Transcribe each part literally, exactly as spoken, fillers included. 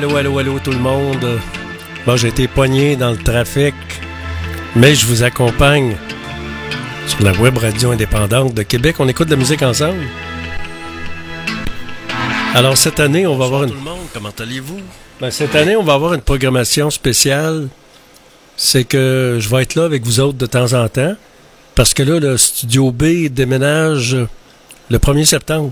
allô, allô, allô tout le monde. Bon, j'ai été pogné dans le trafic, mais je vous accompagne sur la web radio indépendante de Québec. On écoute de la musique ensemble. Alors cette année, on va avoir une... tout le monde, comment allez-vous? Ben, cette année, on va avoir une programmation spéciale. C'est que je vais être là avec vous autres de temps en temps, parce que là, le Studio B déménage le premier septembre.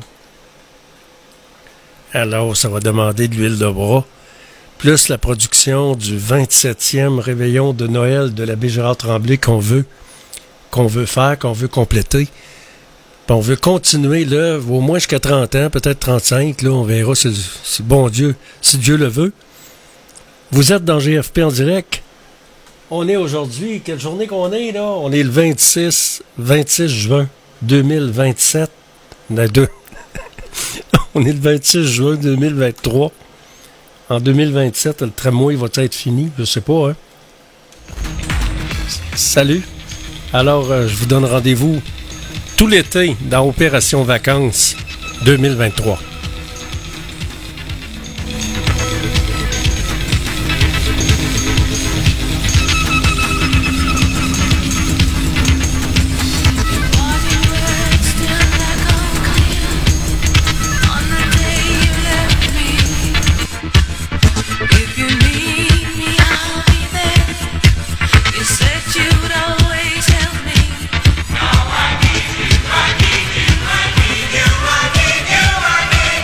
Alors, ça va demander de l'huile de bras, plus la production du vingt-septième réveillon de Noël de l'abbé Gérard Tremblay qu'on veut, qu'on veut faire, qu'on veut compléter. Puis on veut continuer l'œuvre au moins jusqu'à trente ans, peut-être trente-cinq, là, on verra si, si bon Dieu, si Dieu le veut. Vous êtes dans G F P en direct. On est aujourd'hui, quelle journée qu'on est, là? On est le vingt-six juin deux mille vingt-sept. On, deux. On est le vingt-six juin deux mille vingt-trois. En deux mille vingt-sept, le tramway va être fini? Je sais pas, hein? Salut! Alors, euh, je vous donne rendez-vous tout l'été dans Opération Vacances deux mille vingt-trois. I need you, I need you, I need you.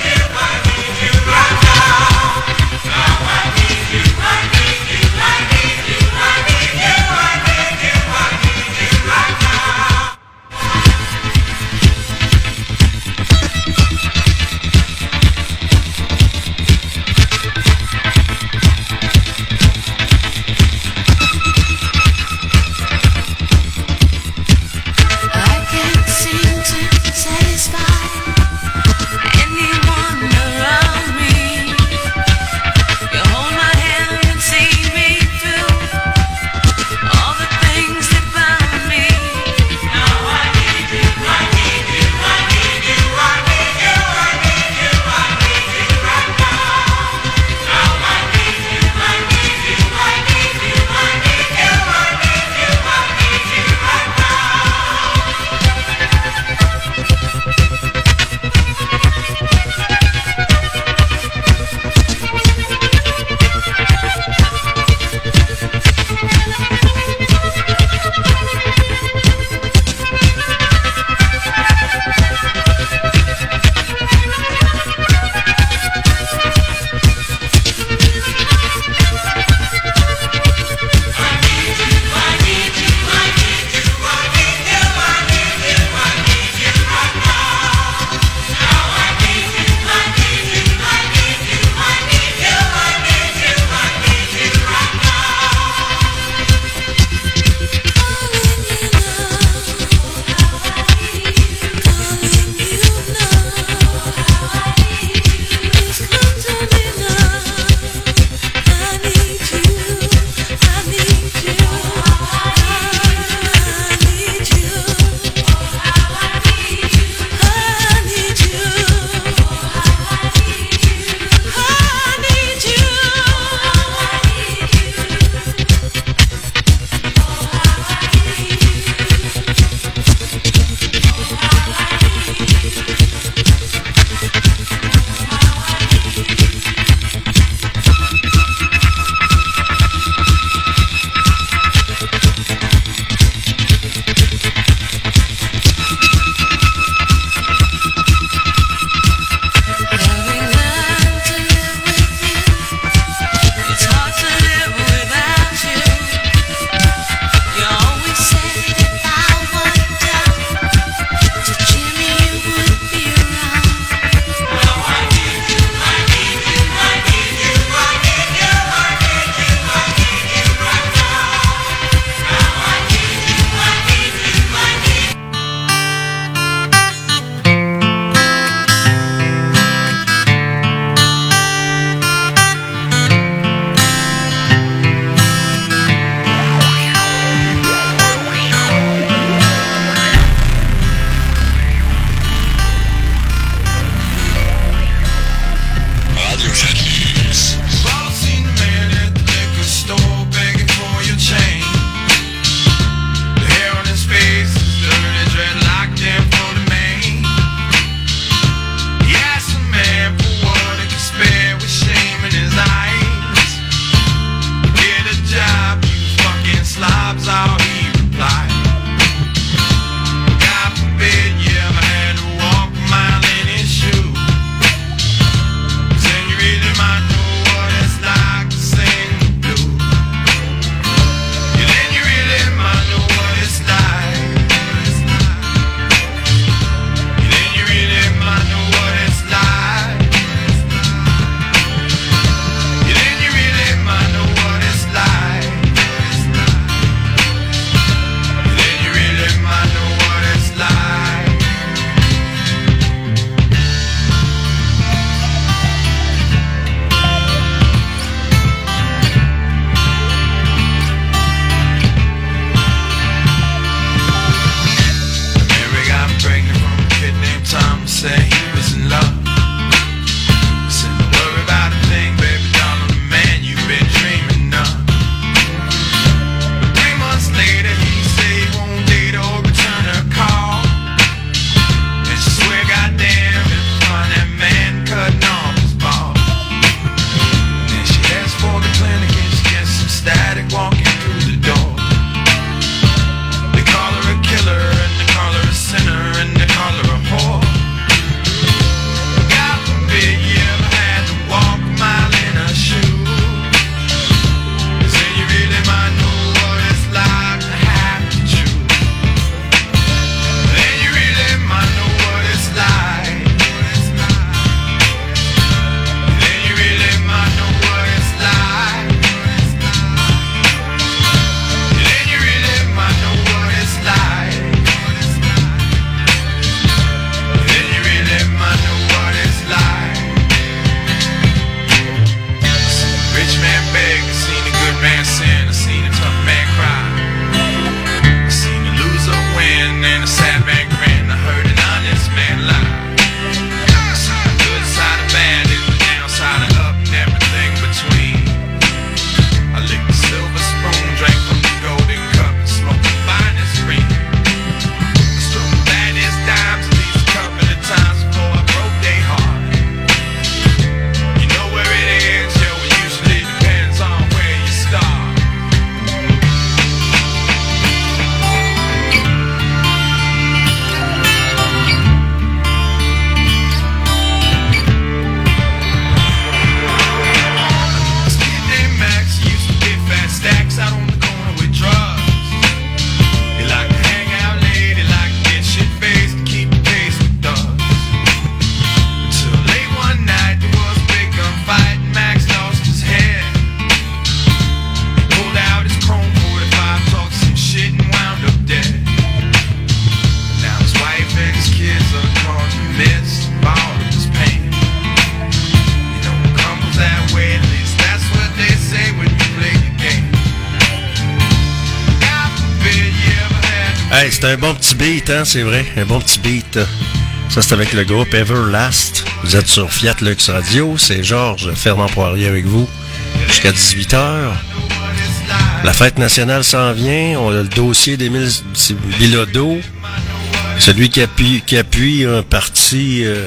Hey, c'est un bon petit beat, hein, c'est vrai. Un bon petit beat. Ça, c'est avec le groupe Everlast. Vous êtes sur Fiat Lux Radio. C'est Georges Fernand Poirier avec vous jusqu'à dix-huit heures. La fête nationale s'en vient. On a le dossier d'Émile Bilodeau. Celui qui appuie, qui appuie un parti... Euh,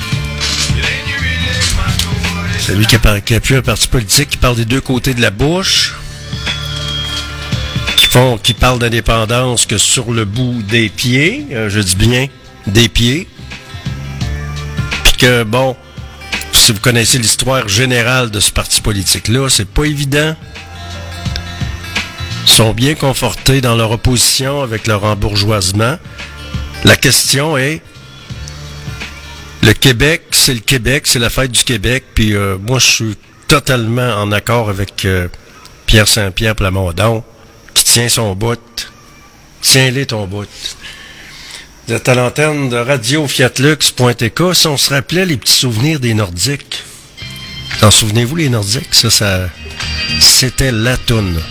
celui qui, qui appuie un parti politique qui parle des deux côtés de la bouche. Qui, font, qui parle d'indépendance que sur le bout des pieds. Euh, je dis bien des pieds. Puis que, bon, si vous connaissez l'histoire générale de ce parti politique-là, c'est pas évident. Ils sont bien confortés dans leur opposition avec leur embourgeoisement. La question est, le Québec, c'est le Québec, c'est la fête du Québec, puis euh, moi, je suis totalement en accord avec euh, Pierre Saint-Pierre Plamondon, qui tient son bout. Tiens-les ton bout. Vous êtes à l'antenne de radio fiatlux point t k. Si on se rappelait les petits souvenirs des Nordiques. T'en souvenez-vous, les Nordiques? Ça, ça c'était la toune.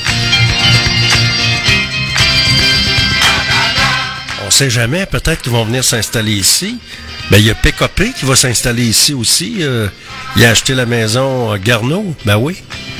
On sait jamais, peut-être qu'ils vont venir s'installer ici. Ben, il y a P K P qui va s'installer ici aussi. Euh, il a acheté la maison à Garneau. Ben oui.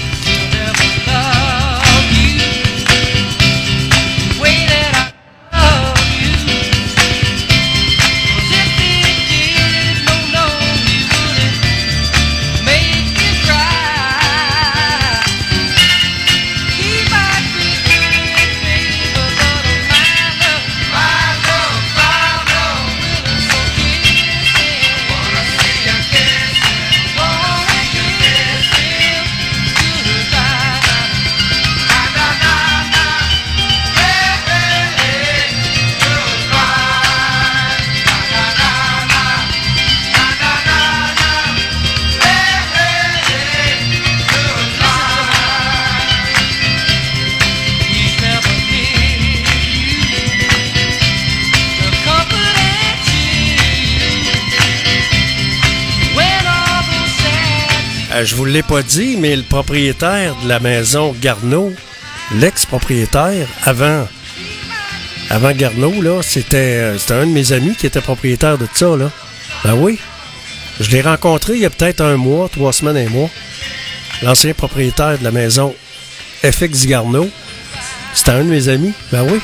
Je vous l'ai pas dit, mais le propriétaire de la maison Garneau, l'ex-propriétaire, avant, avant Garneau, là, c'était, c'était un de mes amis qui était propriétaire de ça, là. Ben oui. Je l'ai rencontré il y a peut-être un mois, trois semaines, un mois. L'ancien propriétaire de la maison F X Garneau. C'était un de mes amis. Ben oui.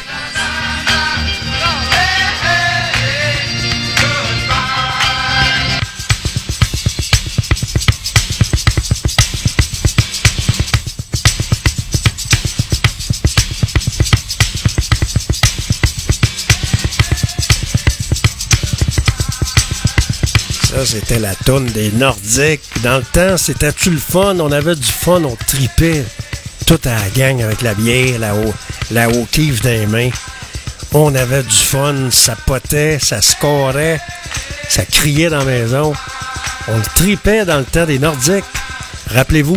Ça, c'était la toune des Nordiques. Dans le temps, c'était-tu le fun? On avait du fun, on tripait. Tout à la gang avec la bière, la haut, la haut kiff dans les mains. On avait du fun, ça potait, ça scorait, ça criait dans la maison. On tripait dans le temps des Nordiques. Rappelez-vous.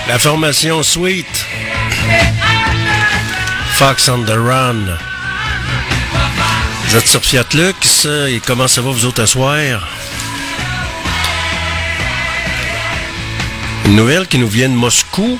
La formation Sweet. Fox on the Run. Vous êtes sur Fiat Lux et comment ça va vous autres à soir? Une nouvelle qui nous vient de Moscou.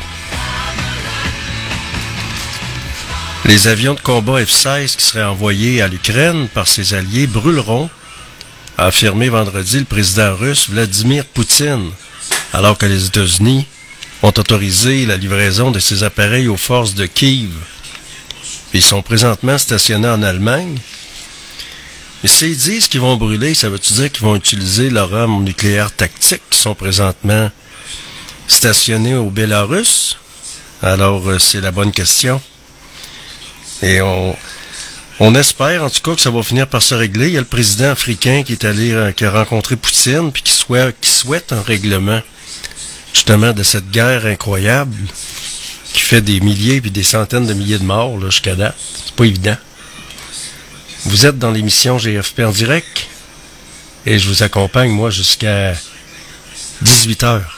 Les avions de combat F seize qui seraient envoyés à l'Ukraine par ses alliés brûleront, a affirmé vendredi le président russe Vladimir Poutine, alors que les États-Unis ont autorisé la livraison de ces appareils aux forces de Kiev. Ils sont présentement stationnés en Allemagne. Mais s'ils disent qu'ils vont brûler, ça veut-tu dire qu'ils vont utiliser leurs armes nucléaires tactiques qui sont présentement stationnés au Bélarus? Alors, euh, c'est la bonne question. Et on, on espère, en tout cas, que ça va finir par se régler. Il y a le président africain qui est allé, euh, qui a rencontré Poutine, puis qui souhaite, qui souhaite un règlement, justement, de cette guerre incroyable, qui fait des milliers puis des centaines de milliers de morts, là, jusqu'à date. C'est pas évident. Vous êtes dans l'émission G F P en direct, et je vous accompagne, moi, jusqu'à dix-huit heures.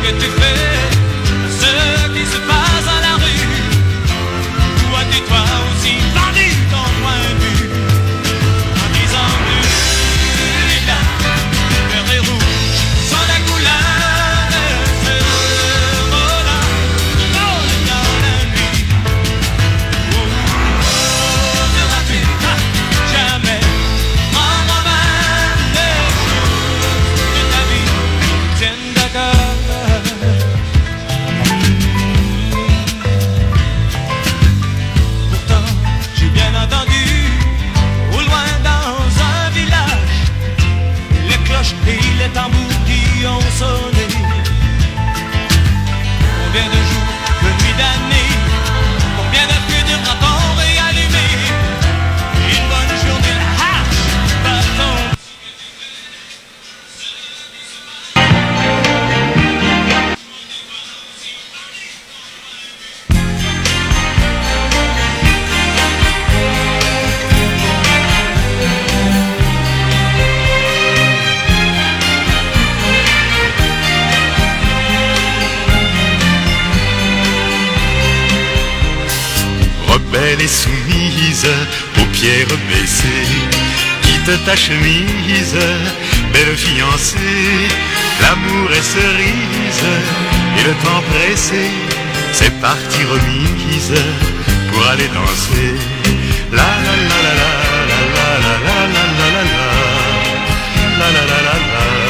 Belle et soumise, paupières baissées, quitte ta chemise, belle fiancée, l'amour est cerise, et le temps pressé, c'est parti remise, pour aller danser. La la la la la la la la la la la la la la la la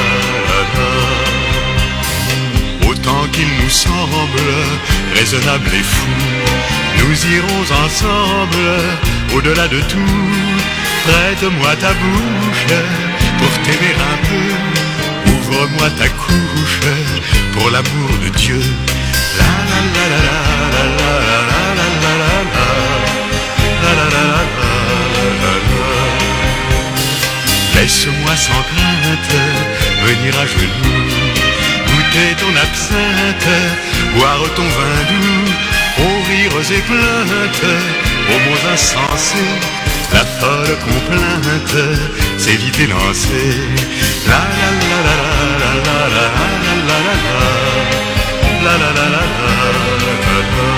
la. Autant qu'il nous semble raisonnable et fou, nous irons ensemble, au-delà de tout. Prête-moi ta bouche pour t'aimer un peu. Ouvre-moi ta couche pour l'amour de Dieu. La la la la la la la la la la la la la la la la. Laisse-moi sans crainte venir à genoux, goûter ton absinthe, boire ton vin doux. Aux rires et plaintes, aux mots insensés, la folle complainte s'est vite élancée. La la la la la la la la la la la la la la la.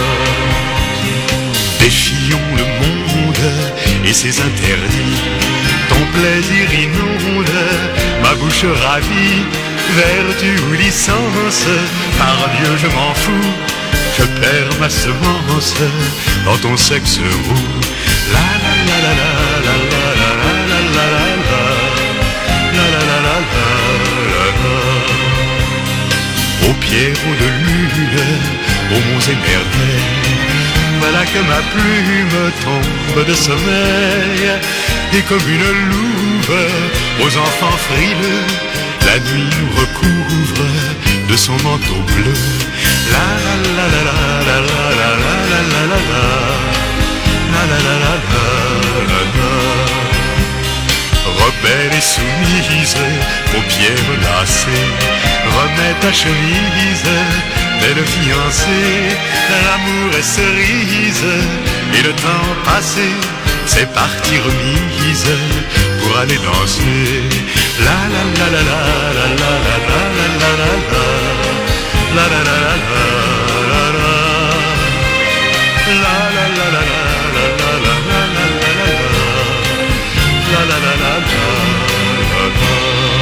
Défions le monde et ses interdits, ton plaisir inonde ma bouche ravie. Vertu ou licence, par Dieu je m'en fous, je perds ma semence dans ton sexe roux. La la la la la la la la la la la la la la la. Aux pierrons de lune, aux monts et merveilles, voilà que ma plume tombe de sommeil. Et comme une louve aux enfants frileux, la nuit nous recouvre de son manteau bleu. La la la la la la la la la la la la la la la la. Rebelle et soumise, paupières lacées, remets ta chemise, belle fiancée. L'amour est cerise, et le temps passé, c'est parti remise pour aller danser. La la la la la la la la la la la la. La la la la la la la. La la la la la la la la la la la. La la la la la la.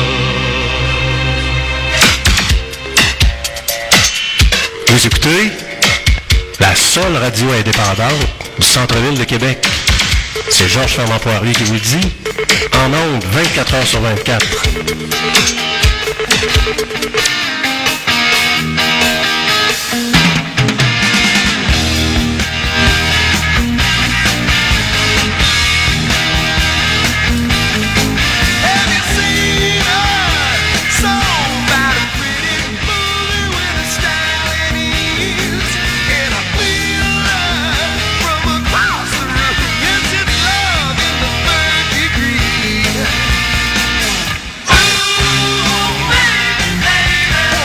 Vous écoutez la seule radio indépendante du centre-ville de Québec. C'est Georges Fernand Poirier qui vous le dit, en ondes vingt-quatre heures sur vingt-quatre. Ooh, baby, baby.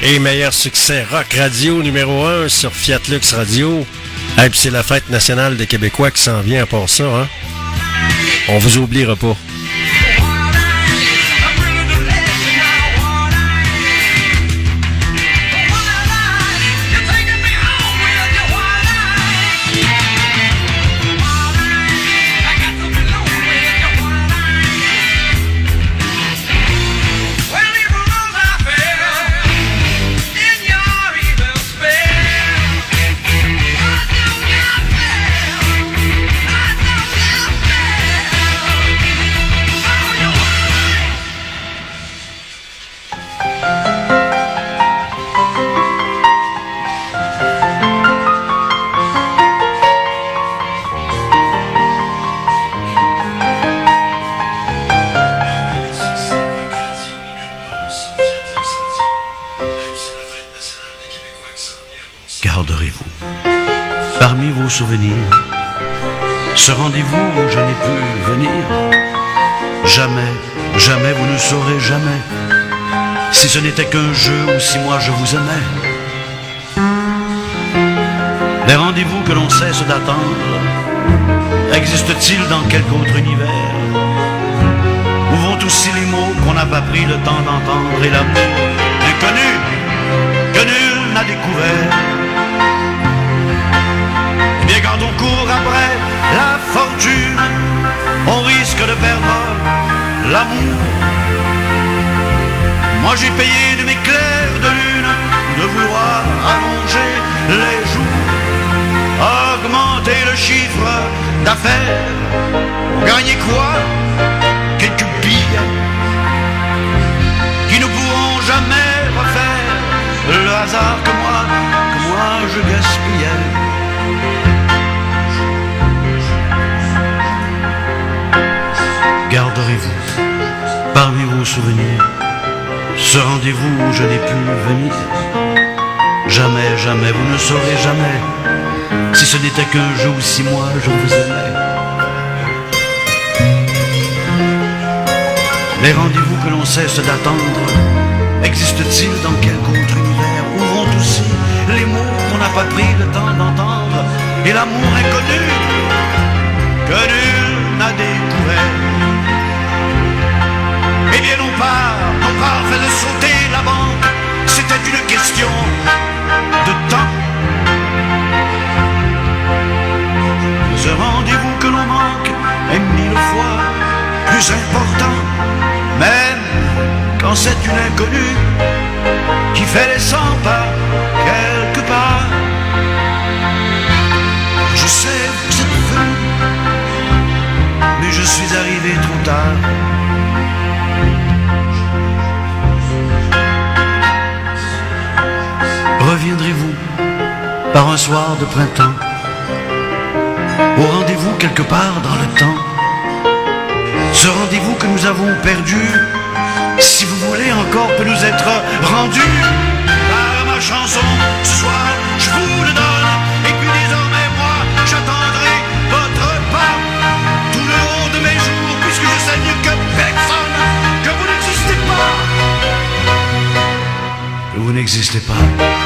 Et meilleur succès rock radio numéro un sur Fiat Lux Radio. Et puis c'est la fête nationale des Québécois qui s'en vient à part ça, hein. On vous oubliera pas. Garderez-vous parmi vos souvenirs ce rendez-vous où je n'ai pu venir. Jamais, jamais vous ne saurez jamais si ce n'était qu'un jeu ou si moi je vous aimais. Les rendez-vous que l'on cesse d'attendre existent-ils dans quelque autre univers? Où vont aussi les mots qu'on n'a pas pris le temps d'entendre et l'amour inconnu que nul n'a découvert? Eh bien quand on court après la fortune, on risque de perdre l'amour. Moi j'ai payé de mes clairs de lune de vouloir allonger les jours, augmenter le chiffre d'affaires. Pour gagner quoi? Quelques billes qui ne pourront jamais refaire le hasard que moi, que moi je gaspillais. Garderez-vous parmi vos souvenirs ce rendez-vous où je n'ai pu venir. Jamais, jamais, vous ne saurez jamais si ce n'était qu'un jeu ou si moi je vous aimais. Les rendez-vous que l'on cesse d'attendre existent-ils dans quelque autre univers? Où vont aussi les mots qu'on n'a pas pris le temps d'entendre et l'amour inconnu que nul n'a découvert? Eh bien non pas, non pas fait de sauter la banque, c'était une question de temps. Ce rendez-vous que l'on manque est mille fois plus important, même quand c'est une inconnue qui fait les cent pas quelque part. Je sais, vous êtes venu, mais je suis arrivé trop tard. Reviendrez-vous par un soir de printemps au rendez-vous quelque part dans le temps? Ce rendez-vous que nous avons perdu, si vous voulez encore, peut nous être rendu par ma chanson. Ce soir, je vous le donne, et puis désormais, moi, j'attendrai votre pas tout le long de mes jours, puisque je sais mieux que personne que vous n'existez pas. Que vous n'existez pas.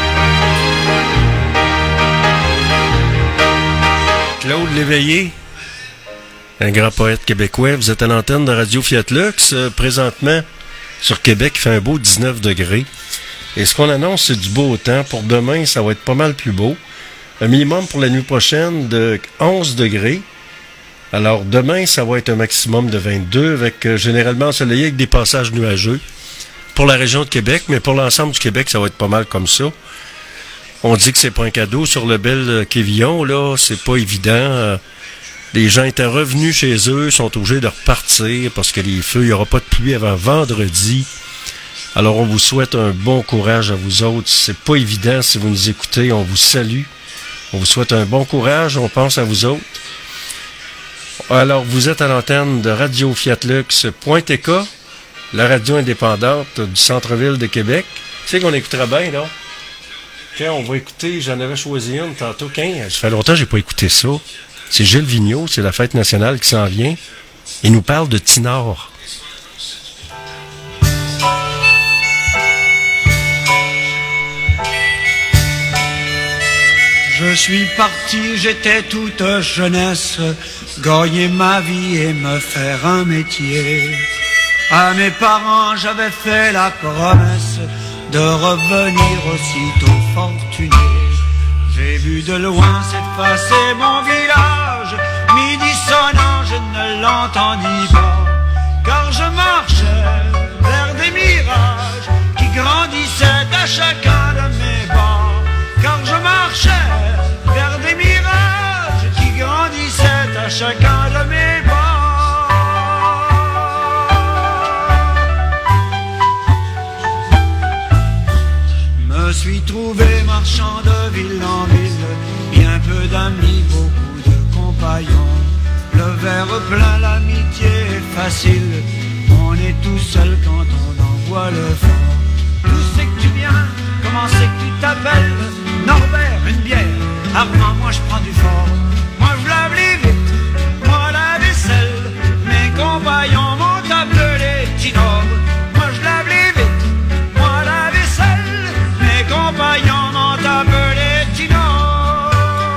Claude Léveillé, un grand poète québécois. Vous êtes à l'antenne de Radio Fiat Lux. Euh, présentement, sur Québec, il fait un beau dix-neuf degrés. Et ce qu'on annonce, c'est du beau temps. Pour demain, ça va être pas mal plus beau. Un minimum pour la nuit prochaine de onze degrés. Alors, demain, ça va être un maximum de vingt-deux, avec euh, généralement ensoleillé avec des passages nuageux. Pour la région de Québec, mais pour l'ensemble du Québec, ça va être pas mal comme ça. On dit que c'est pas un cadeau sur le bel Quévillon, là, c'est pas évident. Les gens étaient revenus chez eux, sont obligés de repartir parce que les feux, il n'y aura pas de pluie avant vendredi. Alors on vous souhaite un bon courage à vous autres. C'est pas évident si vous nous écoutez, on vous salue. On vous souhaite un bon courage, on pense à vous autres. Alors vous êtes à l'antenne de Radio Fiat Lux point T K, la radio indépendante du centre-ville de Québec. Tu sais qu'on écoutera bien, non? Quand on va écouter, j'en avais choisi une tantôt. Quand, ça fait longtemps que j'ai pas écouté ça. C'est Gilles Vigneault, c'est la fête nationale qui s'en vient. Il nous parle de Tinor. Je suis parti, j'étais toute jeunesse, gagner ma vie et me faire un métier. À mes parents, j'avais fait la promesse de revenir aussitôt fortuné. J'ai vu de loin s'effacer mon village, midi sonnant, je ne l'entendis pas, car je marchais vers des mirages qui grandissaient à chacun de mes pas. Car je marchais vers des mirages qui grandissaient à chacun de mes pas. Me suis trouvé marchand de ville en ville, bien peu d'amis, beaucoup de compagnons. Le verre plein, l'amitié est facile, on est tout seul quand on en voit le fond. D'où c'est que tu viens? Comment c'est que tu t'appelles? Norbert, une bière. Armand, moi je prends du fort. Moi je lave les vite, moi la vaisselle. Mes compagnons m'ont appelé Tinor. Moi je lave les vite, moi la vaisselle. Mes compagnons m'ont appelé Tinor.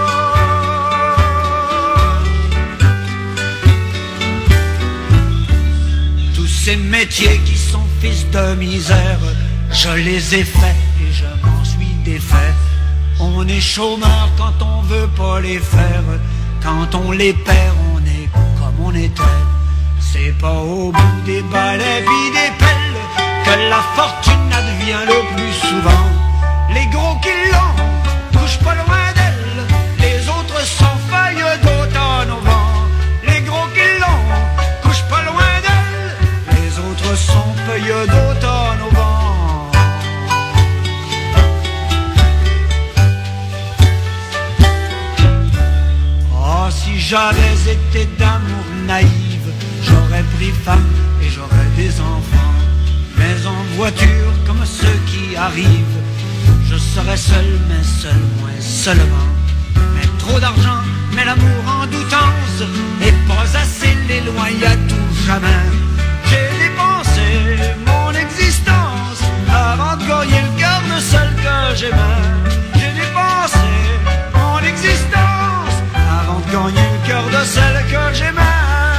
Tous ces métiers qui sont fils de misère, je les ai faits et je m'en suis défait. On est chômeur quand on veut pas les faire, quand on les perd on est comme on était. C'est pas au bout des balais pis des pelles que la fortune advient le plus souvent. Les gros qui l'ont couchent pas loin d'elle, les autres sont feuilles d'automne au vent. Les gros qui l'ont couchent pas loin d'elle, les autres sont feuilles d'automne au vent. Si j'avais été d'amour naïve, j'aurais pris femme et j'aurais des enfants. Mais en voiture, comme ceux qui arrivent, je serais seul, mais seul, moins seulement. Mais trop d'argent, mais l'amour en doutance, et pas assez l'éloigner à tout jamais. J'ai dépensé mon existence avant de gagner le cœur de celle que j'aimais. J'ai dépensé mon existence avant de gagner le cœur de celle que j'aimais.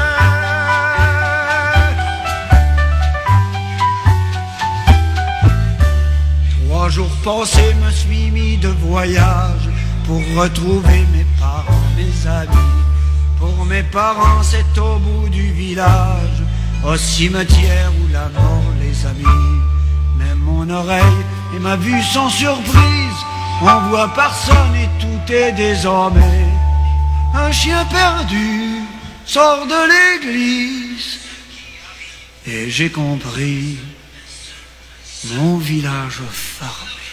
Trois jours passés, me suis mis de voyage pour retrouver mes parents, mes amis. Pour mes parents, c'est au bout du village, au cimetière où la mort les a mis. Mais mon oreille et ma vue sont surprises, on voit personne et tout est désormais. Un chien perdu sort de l'église et j'ai compris, mon village fermé.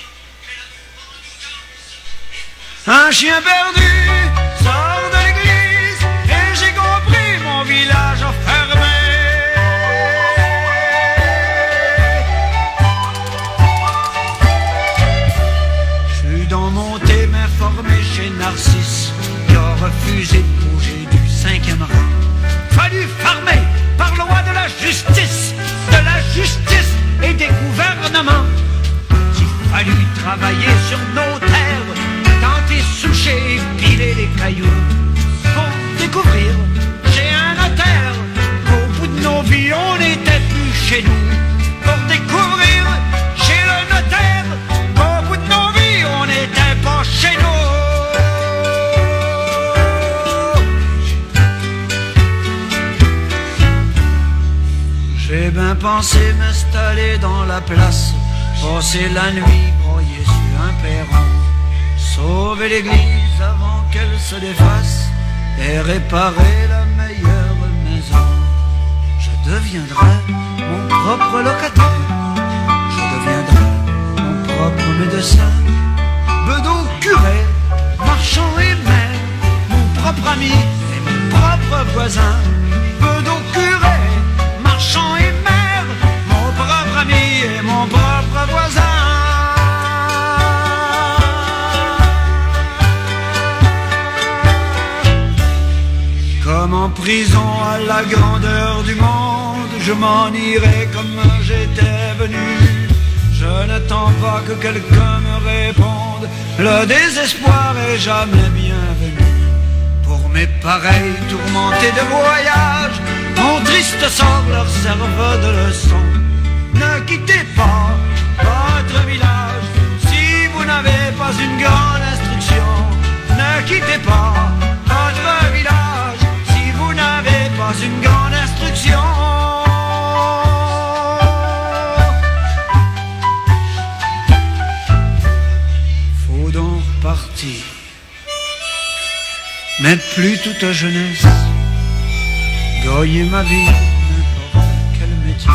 Un chien perdu sort de l'église et j'ai compris, mon village fermé. Je suis dans mon thé m'informé chez Narcisse, refusé de bouger du cinquième rang. Fallu farmer par loi de la justice, de la justice et des gouvernements. Il fallu travailler sur nos terres, tenter soucher et piler les cailloux. Pour découvrir, j'ai un notaire, qu'au bout de nos vies on n'était plus chez nous. Pour découvrir, j'ai le notaire, qu'au bout de nos vies on n'était pas chez nous. J'ai bien pensé m'installer dans la place, passer la nuit broyé sur un perron, sauver l'église avant qu'elle se défasse et réparer la meilleure maison. Je deviendrai mon propre locataire, je deviendrai mon propre médecin, bedeau, curé, marchand et maire, mon propre ami et mon propre voisin. Bedeau, curé, marchand et maire, mon propre ami et mon propre voisin. Comme en prison à la grandeur du monde, je m'en irai comme j'étais venu. Je Je n'attends pas que quelqu'un me réponde. Le désespoir est jamais bienvenu. Pour mes pareils tourmentés de voyage, mon triste sort leur serve de leçon. Ne quittez pas votre village si vous n'avez pas une grande instruction. Ne quittez pas votre village si vous n'avez pas une grande instruction. Faut donc partir, mais plus toute jeunesse, gagner ma vie, n'importe quel métier.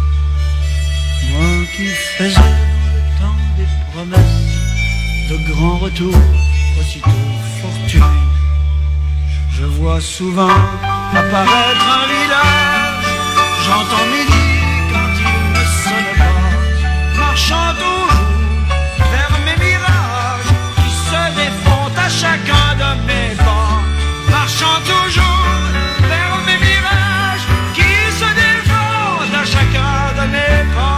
Moi qui faisais dans le temps des promesses de grands retours, aussitôt fortunés, je vois souvent apparaître un village. J'entends midi quand il ne sonne pas, marchant toujours vers mes mirages qui se défont à chacun de mes pas. Marchant toujours vers mes mirages qui se défendent à chacun de mes pas.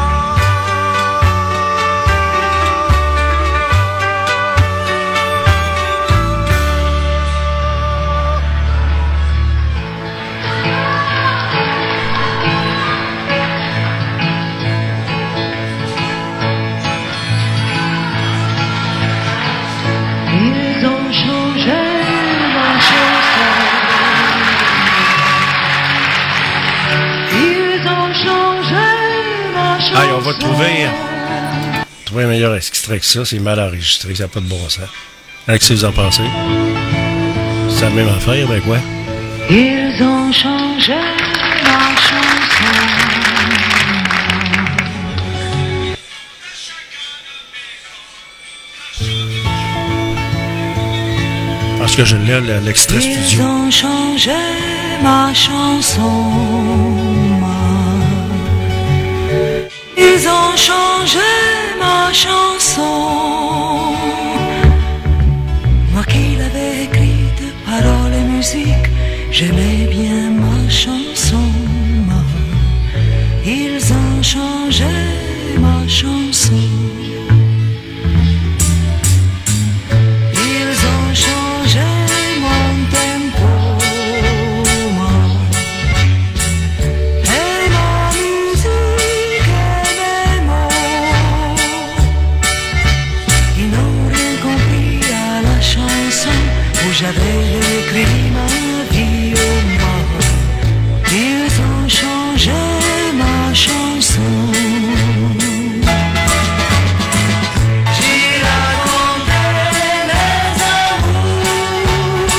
Allez, on va trouver, trouver un meilleur extrait que ça. C'est mal enregistré, ça n'a pas de bon sens. Qu'est-ce que vous en pensez? C'est la même affaire, ben quoi? Ils ont changé ma chanson. Parce que je l'ai, l'extrait studio. Ils ont changé ma chanson. Ils ont changé ma chanson. Moi qui l'avais écrite, paroles et musique, j'aimais bien ma chanson. Ils ont changé ma chanson. Ils ont changé mon tempo. Et ma musique et mes mots. Ils n'ont rien compris à la chanson où j'avais écrit ma vie au mort. Ils ont changé ma chanson. J'y racontais mes amours.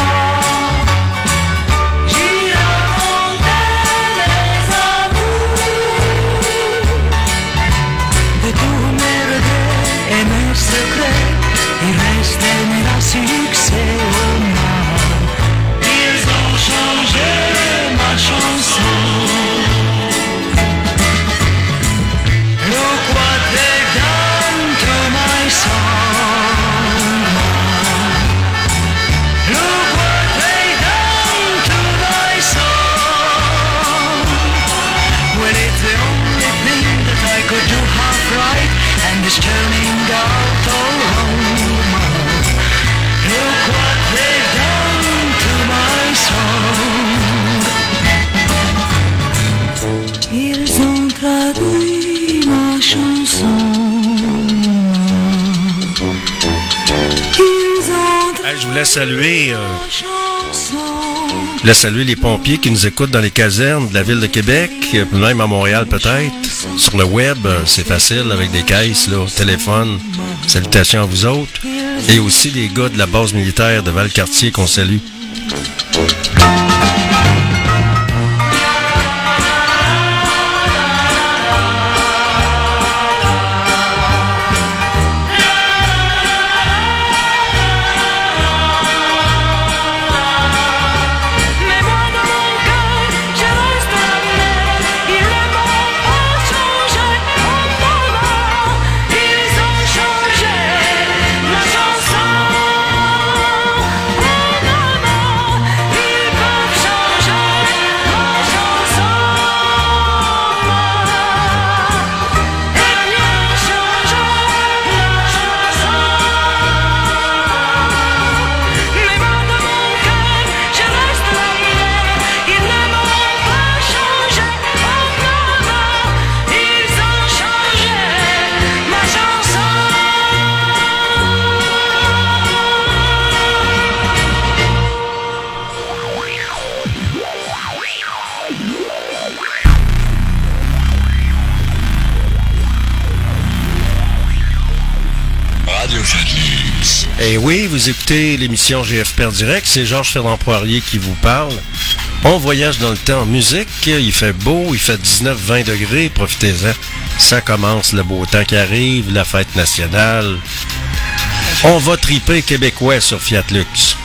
J'y racontais mes amours. De tous mes regrets et mes secrets, il restait mes succès au monde. Ils ont changé ma chanson. Look what they've done to my song. Look what they've done to my song. Well, it's the only thing that I could do half right, and it's turning out all wrong. Look what they've done to my song. Ils ont traduit ma chanson. Ils ont Hey, je voulais saluer, euh, ma chanson. je voulais saluer les pompiers qui nous écoutent dans les casernes de la ville de Québec, euh, même à Montréal peut-être. Sur le web, euh, c'est facile avec des caisses, là, téléphone. Salutations à vous autres. Et aussi les gars de la base militaire de Valcartier qu'on salue. Mais moi dans mon cœur, je reste aimé. Ils ne m'ont pas changé, oh maman. Ils ont changé ma chanson. Oh maman, ils peuvent Eh oui, vous écoutez l'émission G F P en direct, c'est Georges Fernand Poirier qui vous parle. On voyage dans le temps en musique, il fait beau, il fait dix-neuf vingt degrés, profitez-en. Ça commence, le beau temps qui arrive, la fête nationale. On va triper québécois sur Fiat Lux.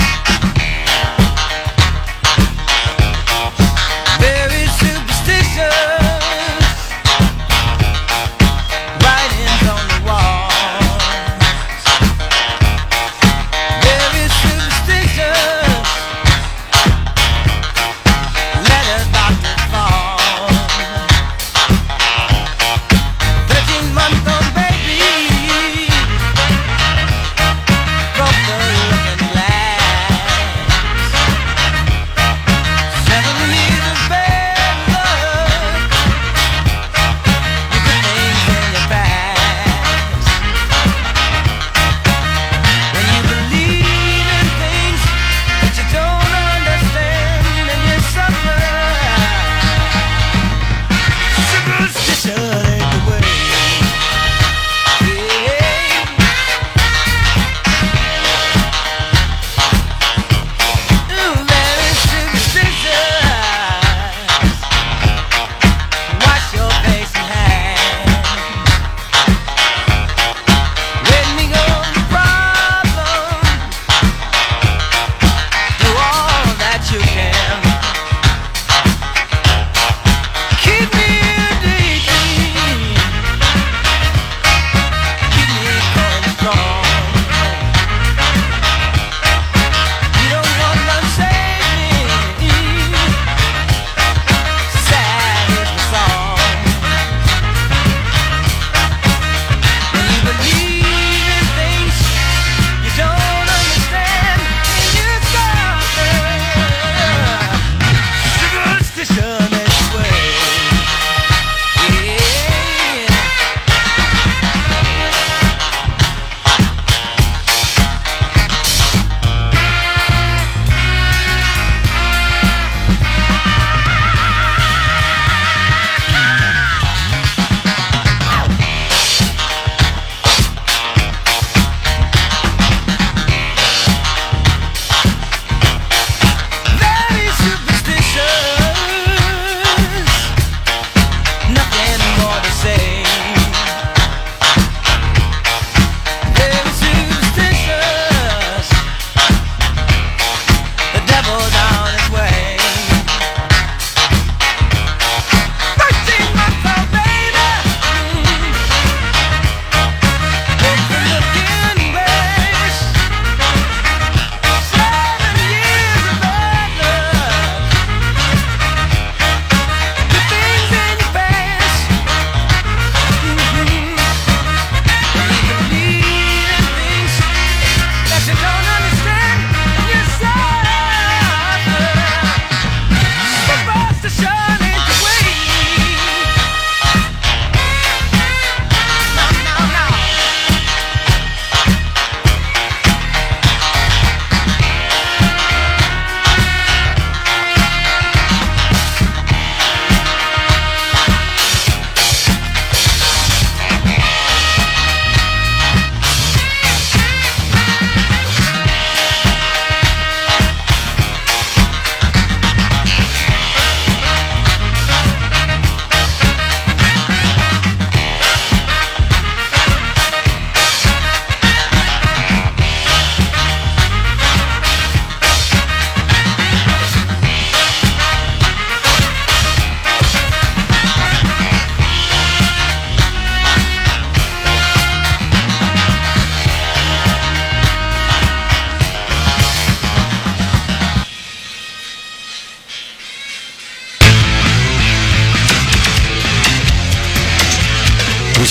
Very superstitious.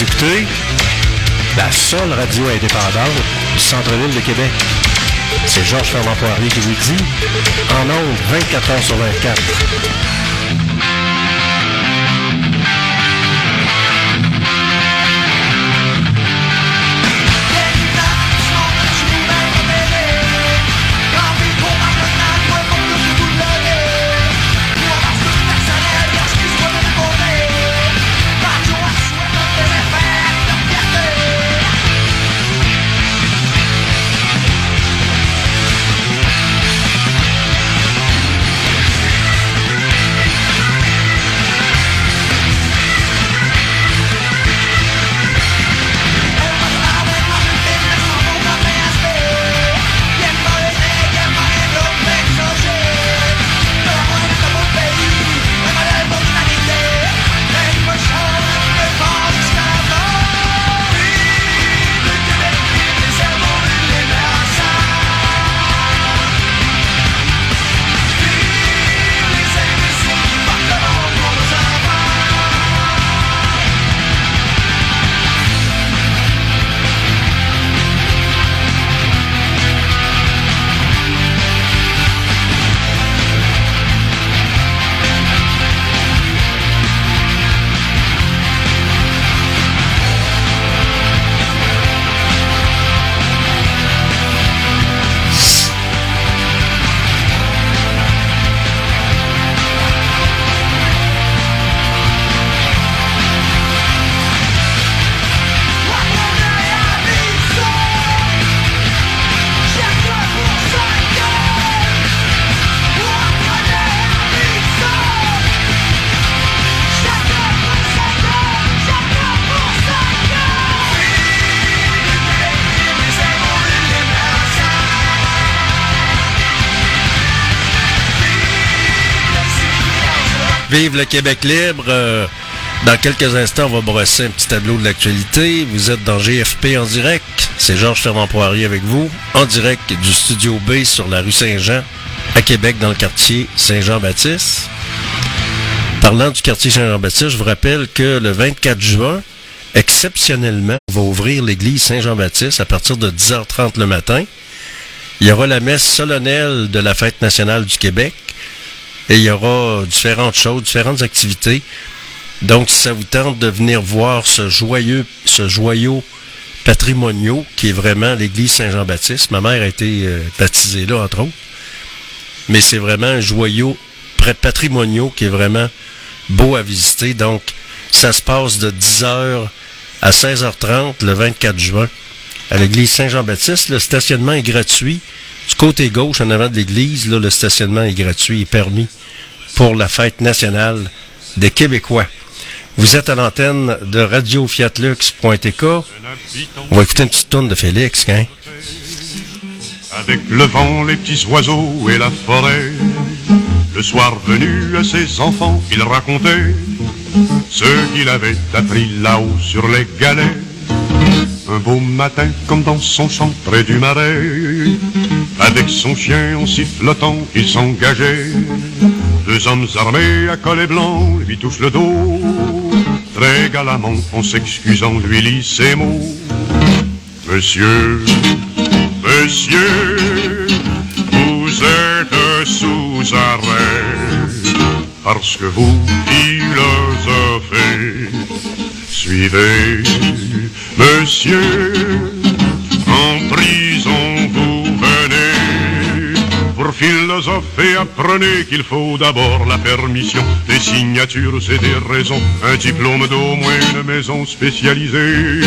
Vous écoutez la seule radio indépendante du centre-ville de Québec. C'est Georges Fernand Poirier qui vous le dit, en ondes vingt-quatre heures sur vingt-quatre. Vive le Québec libre. Euh, dans quelques instants, on va brosser un petit tableau de l'actualité. Vous êtes dans G F P en direct. C'est Georges Fernand Poirier avec vous, en direct du Studio B sur la rue Saint-Jean, à Québec, dans le quartier Saint-Jean-Baptiste. Parlant du quartier Saint-Jean-Baptiste, je vous rappelle que le vingt-quatre juin, exceptionnellement, on va ouvrir l'église Saint-Jean-Baptiste à partir de dix heures trente le matin. Il y aura la messe solennelle de la Fête nationale du Québec. Et il y aura différentes choses, différentes activités. Donc, si ça vous tente de venir voir ce joyeux, ce joyau patrimoniaux qui est vraiment l'église Saint-Jean-Baptiste. Ma mère a été euh, baptisée là, entre autres. Mais c'est vraiment un joyau patrimoniaux qui est vraiment beau à visiter. Donc, ça se passe de dix heures à seize heures trente le vingt-quatre juin à l'église Saint-Jean-Baptiste. Le stationnement est gratuit. Du côté gauche, en avant de l'église, là, le stationnement est gratuit et permis pour la fête nationale des Québécois. Vous êtes à l'antenne de radio fiat lux point t k. On va écouter une petite tourne de Félix, hein? Avec le vent, les petits oiseaux et la forêt, le soir venu à ses enfants, il racontait ce qu'il avait appris là-haut sur les galets. Un beau matin, comme dans son champ près du marais, avec son chien en sifflotant, il s'engageait. Deux hommes armés à collet blanc lui touchent le dos. Très galamment, en s'excusant, lui lit ces mots. Monsieur, monsieur, vous êtes sous arrêt, parce que vous philosophez. Suivez, monsieur, en prison vous venez. Pour philosopher, apprenez qu'il faut d'abord la permission. Des signatures, c'est des raisons, un diplôme d'au moins une maison spécialisée.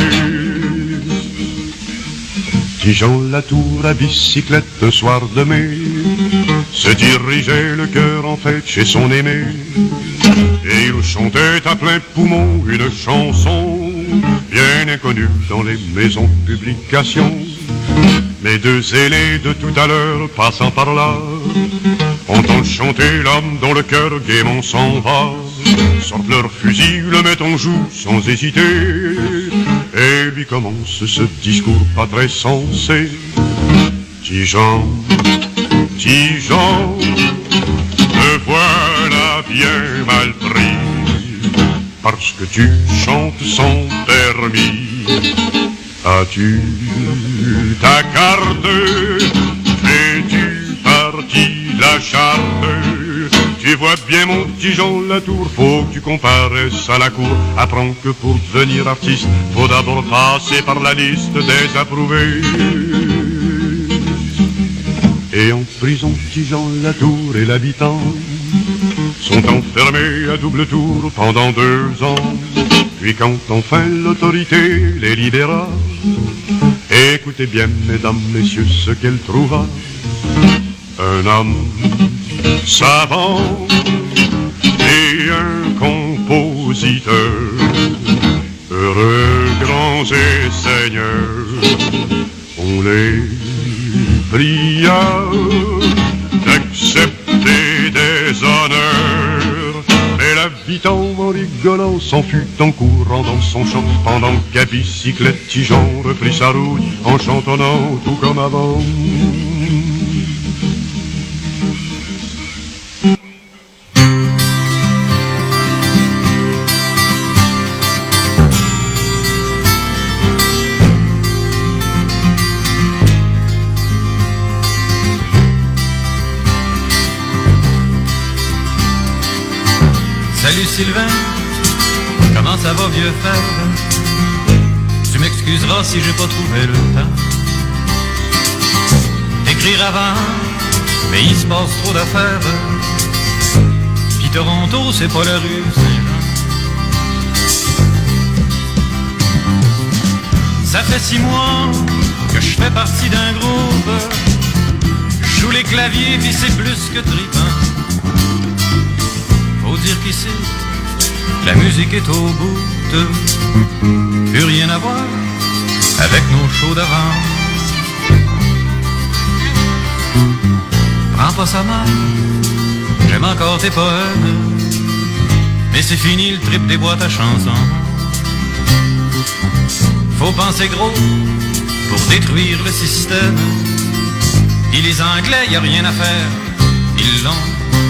Petit Jean Latour à bicyclette un soir de mai se dirigeait le cœur en fête chez son aimé. Et il chantait à plein poumon une chanson bien inconnue dans les maisons de publication. Les deux aînés de tout à l'heure passant par là entendent chanter l'homme dont le cœur gaiement s'en va. Sortent leur fusil, le mettent en joue sans hésiter, et lui commence ce discours pas très sensé. Petit Jean, petit Jean, me voilà bien mal pris, parce que tu chantes sans permis. As-tu ta carte? Fais-tu partie de la charte? Tu vois bien mon petit Jean Latour, faut que tu comparaisses à la cour. Apprends que pour devenir artiste, faut d'abord passer par la liste des approuvés. Et en prison, petit Jean Latour et l'habitant sont enfermés à double tour pendant deux ans. Puis quand enfin l'autorité les libéra, écoutez bien, mesdames, messieurs, ce qu'elle trouva. Un homme savant et un compositeur, heureux grands et seigneurs, on les pria d'accepter des honneurs. Mais l'habitant en rigolant s'en fut en courant dans son champ, pendant qu'à bicyclette Tijan reprit sa route en chantonnant tout comme avant. Salut Sylvain, comment ça va vieux frère? Tu m'excuseras si j'ai pas trouvé le temps d'écrire avant, mais il se passe trop d'affaires. Puis Toronto, c'est pas la rue Saint-Jean. Ça fait six mois que je fais partie d'un groupe, je joue les claviers puis c'est plus que trippant. Faut dire qu'ici, la musique est au bout, plus rien à voir avec nos shows d'avant. Prends pas ça mal, j'aime encore tes poèmes, mais c'est fini le trip des boîtes à chansons. Faut penser gros pour détruire le système, et les Anglais, y a rien à faire, ils l'ont.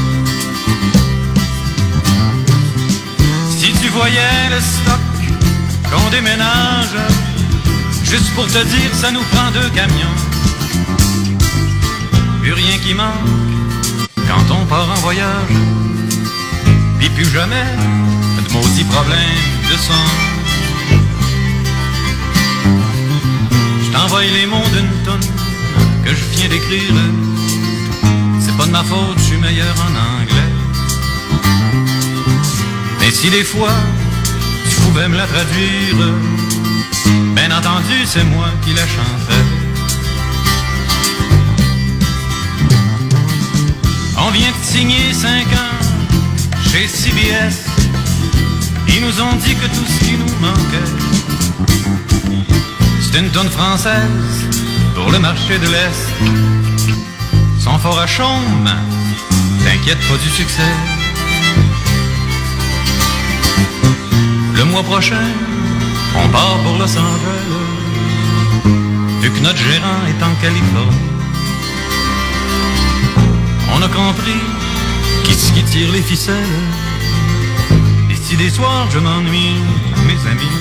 Si tu voyais le stock qu'on déménage, juste pour te dire, ça nous prend deux camions. Plus rien qui manque quand on part en voyage, puis plus jamais de maudits problèmes de son. Je t'envoie les mots d'une tonne que je viens d'écrire. C'est pas de ma faute, je suis meilleur en anglais. Mais si des fois tu pouvais me la traduire, bien entendu c'est moi qui la chanterais. On vient de signer cinq ans chez C B S. Ils nous ont dit que tout ce qui nous manquait, c'est une tonne française pour le marché de l'Est. Son fort à chaume, t'inquiète pas du succès. Le mois prochain, on part pour Los Angeles, vu que notre gérant est en Californie. On a compris qui c'est qui tire les ficelles, et si des soirs je m'ennuie, mes amis,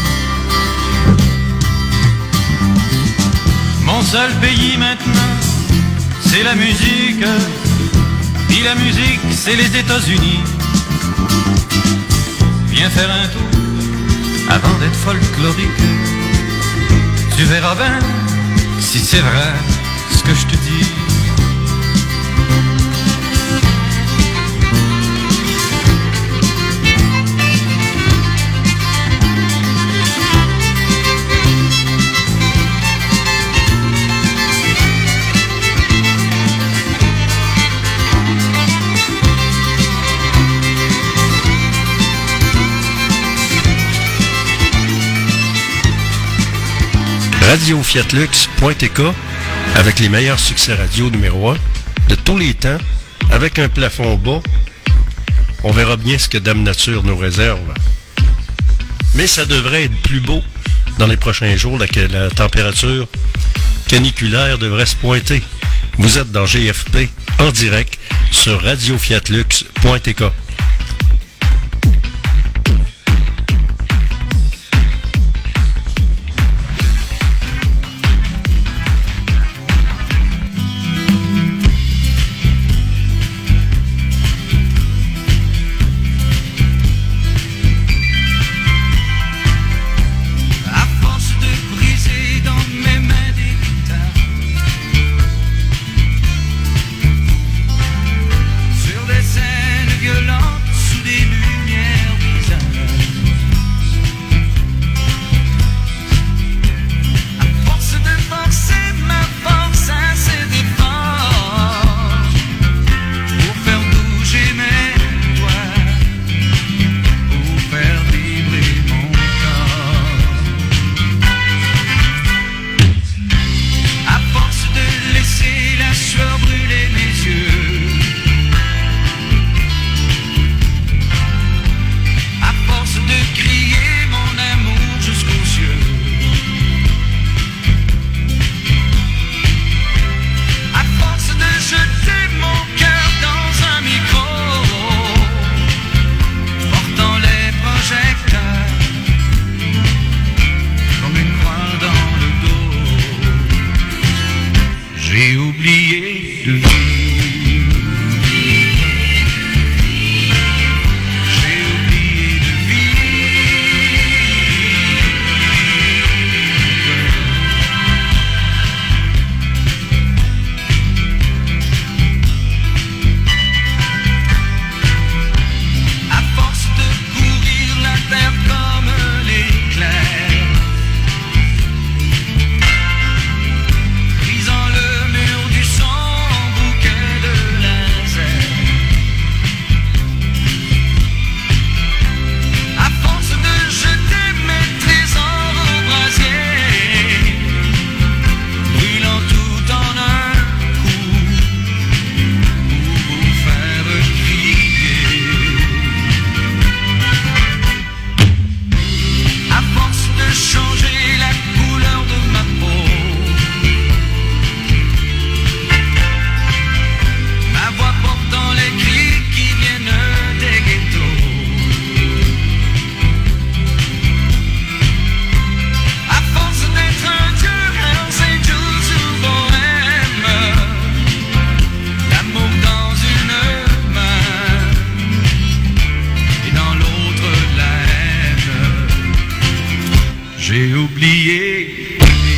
mon seul pays maintenant, c'est la musique, puis la musique, c'est les États-Unis. Viens faire un tour avant d'être folklorique. Tu verras bien si c'est vrai ce que je te dis. radio fiat lux point t k avec les meilleurs succès radio numéro un de tous les temps, avec un plafond bas. On verra bien ce que Dame Nature nous réserve. Mais ça devrait être plus beau dans les prochains jours. La, la température caniculaire devrait se pointer. Vous êtes dans G F P en direct sur radio fiat lux point t k. j'ai oublié.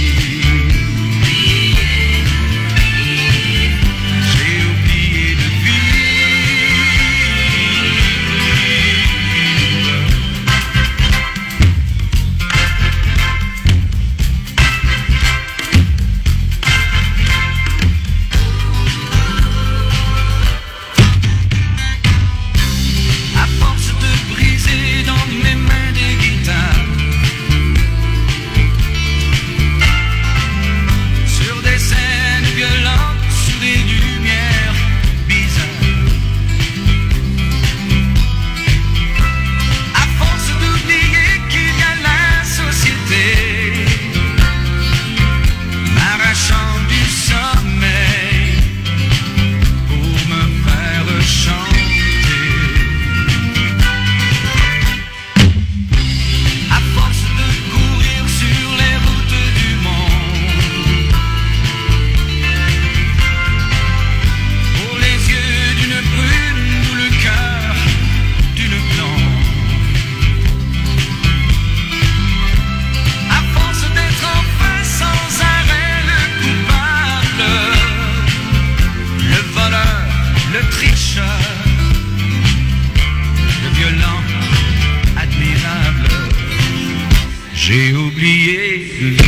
J'ai oublié de vivre.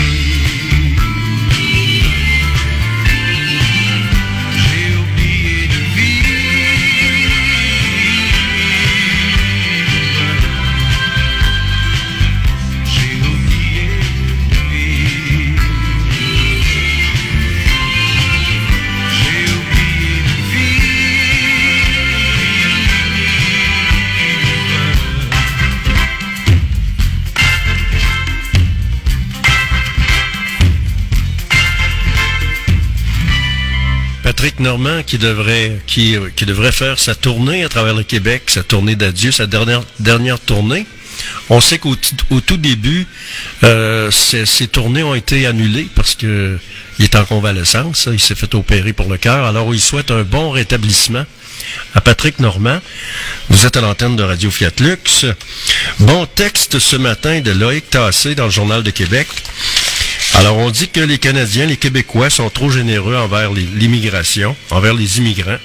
J'ai oublié de vivre. J'ai oublié de vivre. J'ai oublié de vivre. Patrick Normand qui devrait qui, qui devrait faire sa tournée à travers le Québec, sa tournée d'adieu, sa dernière dernière tournée. On sait qu'au au tout début, euh, ces, ces tournées ont été annulées parce que il est en convalescence, il s'est fait opérer pour le cœur. Alors il souhaite un bon rétablissement à Patrick Normand. Vous êtes à l'antenne de Radio Fiat Lux. Bon texte ce matin de Loïc Tassé dans le Journal de Québec. Alors, on dit que les Canadiens, les Québécois sont trop généreux envers les, l'immigration, envers les immigrants.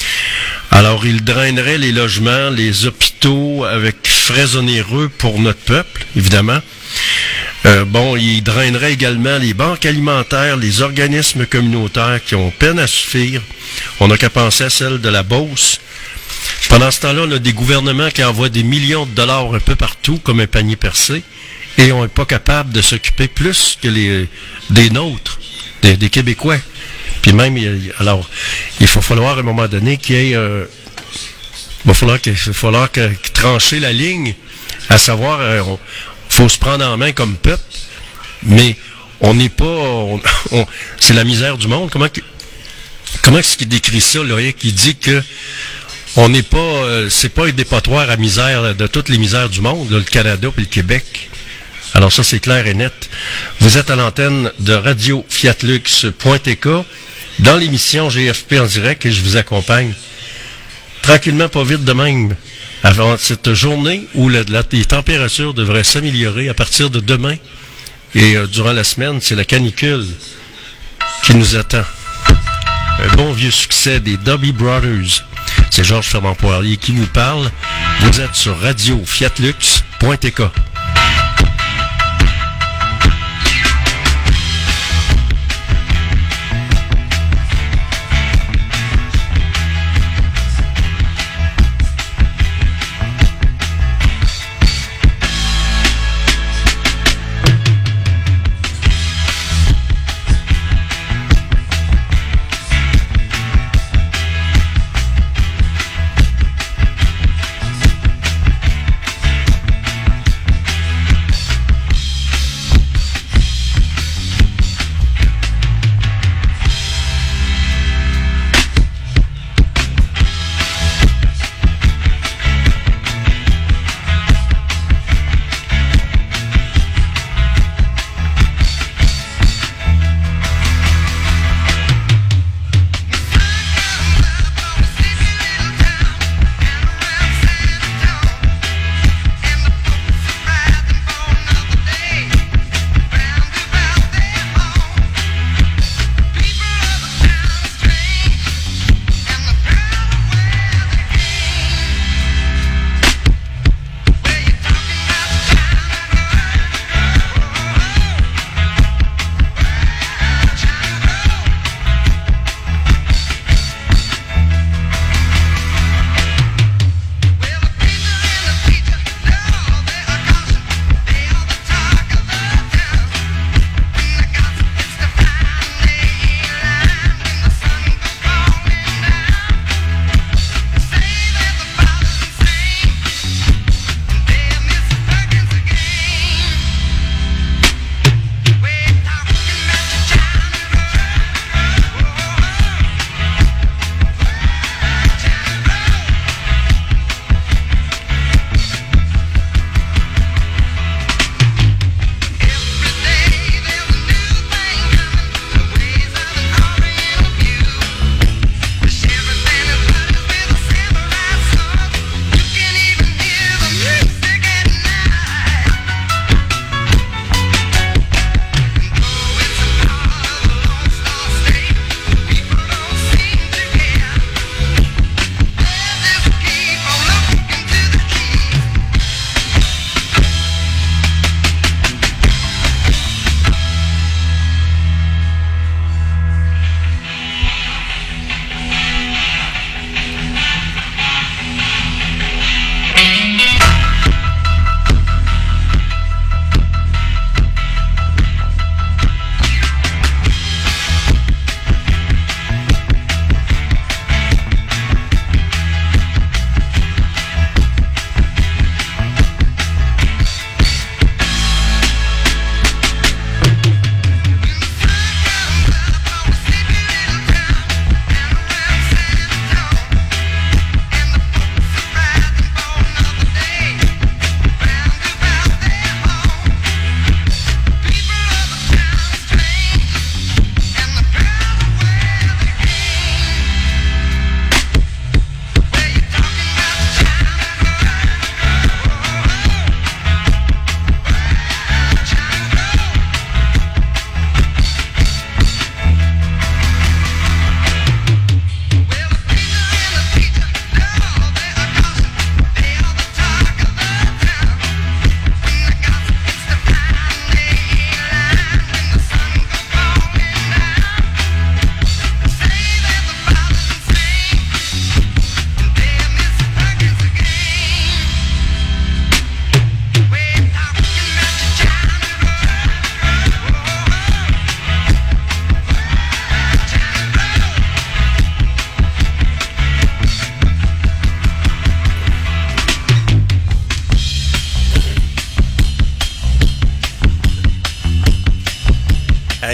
Alors, ils draineraient les logements, les hôpitaux avec frais onéreux pour notre peuple, évidemment. Euh, bon, ils draineraient également les banques alimentaires, les organismes communautaires qui ont peine à suffire. On n'a qu'à penser à celle de la Beauce. Pendant ce temps-là, on a des gouvernements qui envoient des millions de dollars un peu partout, comme un panier percé. Et on n'est pas capable de s'occuper plus que les des nôtres, des, des Québécois. Puis même, alors, il va falloir à un moment donné qu'il y ait... Euh, il va falloir, qu'il, il va falloir que, que trancher la ligne, à savoir, il euh, faut se prendre en main comme peuple, mais on n'est pas... On, on, c'est la misère du monde. Comment, comment est-ce qu'il décrit ça, Loïc? Il dit que on n'est pas... Euh, c'est pas un dépotoir à misère de toutes les misères du monde, là, le Canada et le Québec. Alors ça, c'est clair et net. Vous êtes à l'antenne de radio fiat lux point t k dans l'émission G F P en direct et je vous accompagne tranquillement, pas vite de même, avant cette journée où la, la, les températures devraient s'améliorer à partir de demain. Et euh, durant la semaine, c'est la canicule qui nous attend. Un bon vieux succès des Doobie Brothers. C'est Georges Fernand-Poirier qui vous parle. Vous êtes sur radio fiat lux point t k.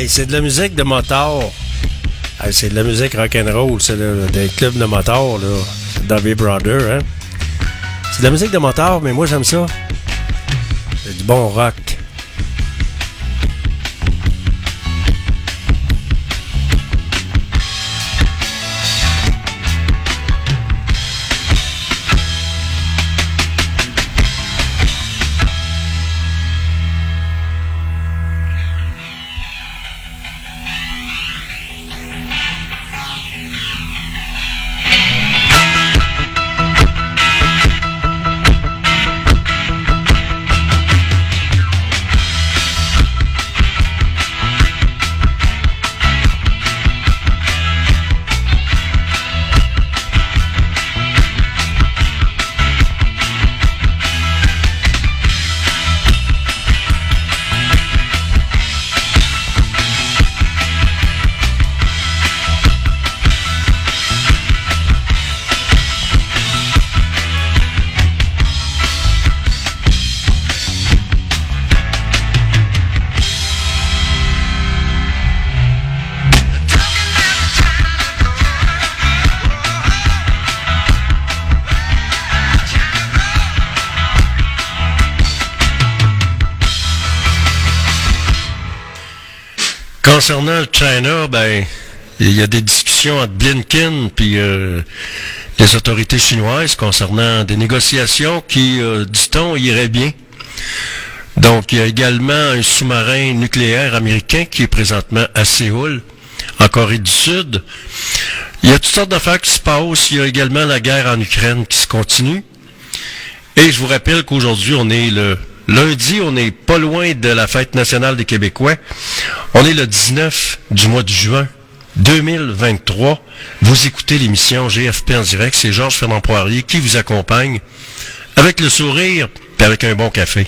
Hey, c'est de la musique de moteur. Hey, c'est de la musique rock'n'roll, c'est là, des clubs de moteur, là. C'est Doobie Brothers, hein. C'est de la musique de moteur, mais moi j'aime ça. C'est du bon rock. Concernant le China, ben, il y a des discussions entre Blinken puis euh, les autorités chinoises concernant des négociations qui, euh, dit-on, iraient bien. Donc, il y a également un sous-marin nucléaire américain qui est présentement à Séoul, en Corée du Sud. Il y a toutes sortes d'affaires qui se passent. Il y a également la guerre en Ukraine qui se continue. Et je vous rappelle qu'aujourd'hui, on est le lundi, on n'est pas loin de la fête nationale des Québécois. On est le dix-neuf du mois de juin deux mille vingt-trois. Vous écoutez l'émission G F P en direct. C'est Georges Fernand Poirier qui vous accompagne avec le sourire et avec un bon café.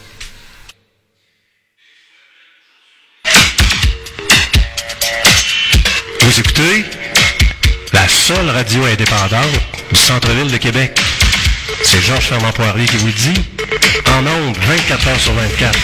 Vous écoutez la seule radio indépendante du centre-ville de Québec. C'est Georges Fernand Poirier qui vous le dit, en ondes vingt-quatre heures sur vingt-quatre.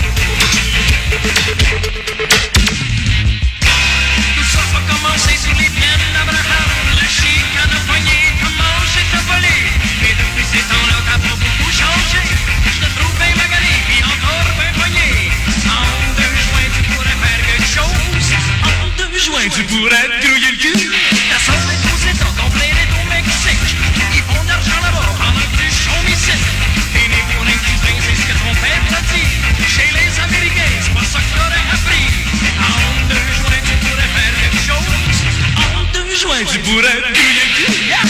Tout ça va commencer sur les plaines d'Abraham. La chicane a poigné, comment j'ai te volé. Et depuis ces temps-là, t'as pas beaucoup changé. Je te trouve bien magané, puis encore bien poigné. En deux juin, tu pourrais faire quelque chose. En deux juin, tu pourrais te grouiller le cul. Ta soeur est aux États, ton frère est au Mexique. Ils font de l'argent là-bas pendant que tu chômes ici. T'es né pour un petit train, c'est ce que ton père t'a dit. Chez les Américains, c'est pas ça que t'aurais appris. En deux juin, tu pourrais faire quelque chose. En deux juin, tu pourrais te grouiller le cul. Yeah!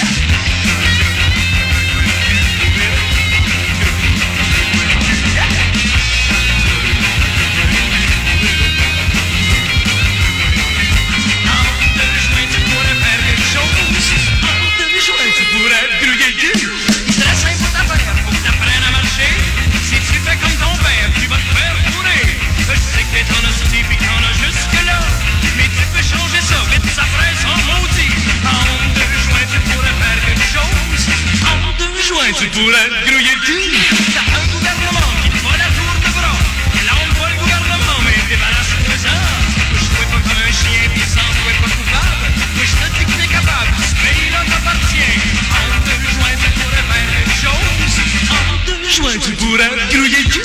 Tu pourrais te grouiller le cul. T'as un gouvernement qui te voit la tour de bras. Et là on voit le gouvernement, mais débarrasse-toi ça. Je te vois pas comme un chien, pis sans toi pas coupable. Moi je te dis que t'es capable, ce pays-là t'appartient. En deux juin tu pourrais faire quelque chose. En deux juin tu pourrais te grouiller le cul.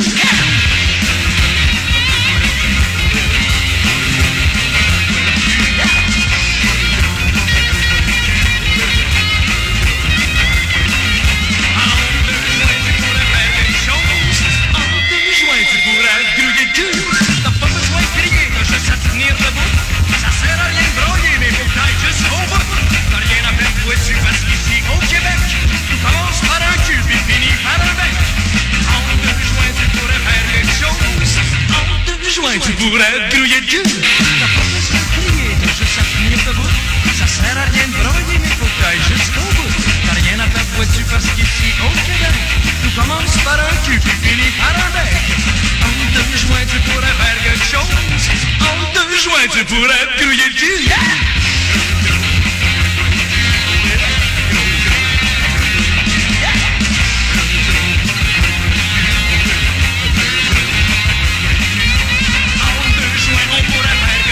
Tu pourrais te grouiller le cul. T'as pas besoin de crier, t'as juste à tenir debout. Ça sert à rien de broyer, mais faut que t'ailles jusqu'au bout. T'as rien à faire, vois-tu, parce qu'ici au Québec, tout commence par un cul, puis finit par un bec. En deux juin, tu pourrais faire quelque chose. En deux juin, tu pourrais te grouiller le cul. Yeah! On pourrait faire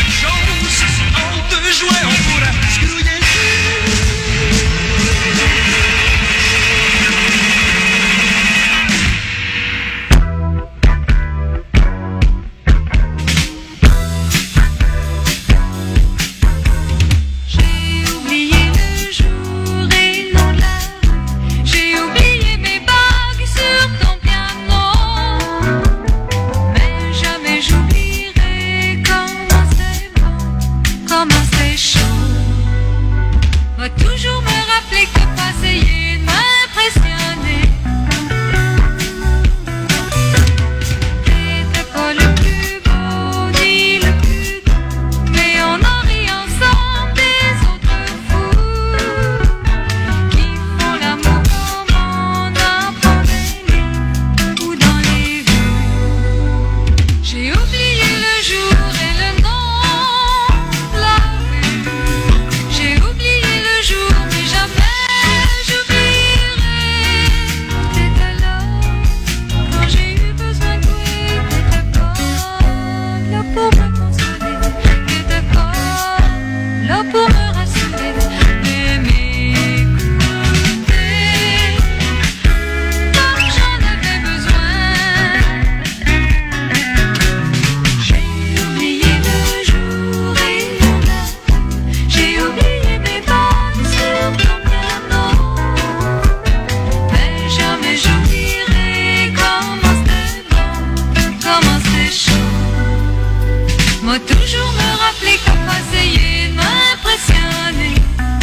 Moi toujours me rappeler que t'as pas essayé de m'impressionner.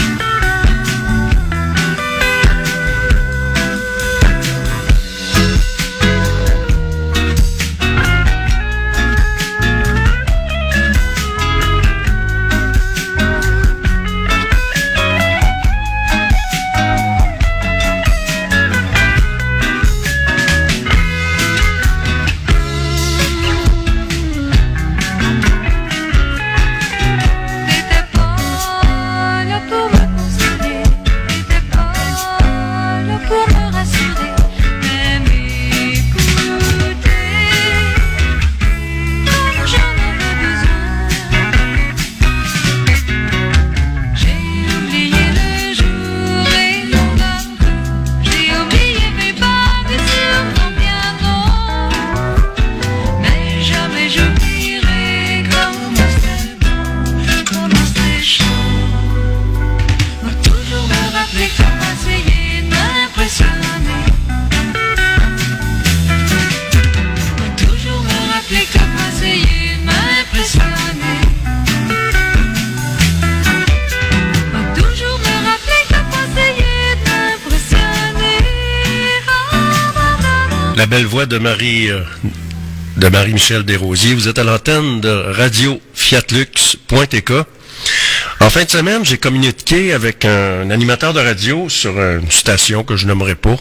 La belle voix de Marie euh, de Marie-Michel Desrosiers. Vous êtes à l'antenne de radio fiat lux point t k. En fin de semaine, j'ai communiqué avec un animateur de radio sur une station que je nommerai pas.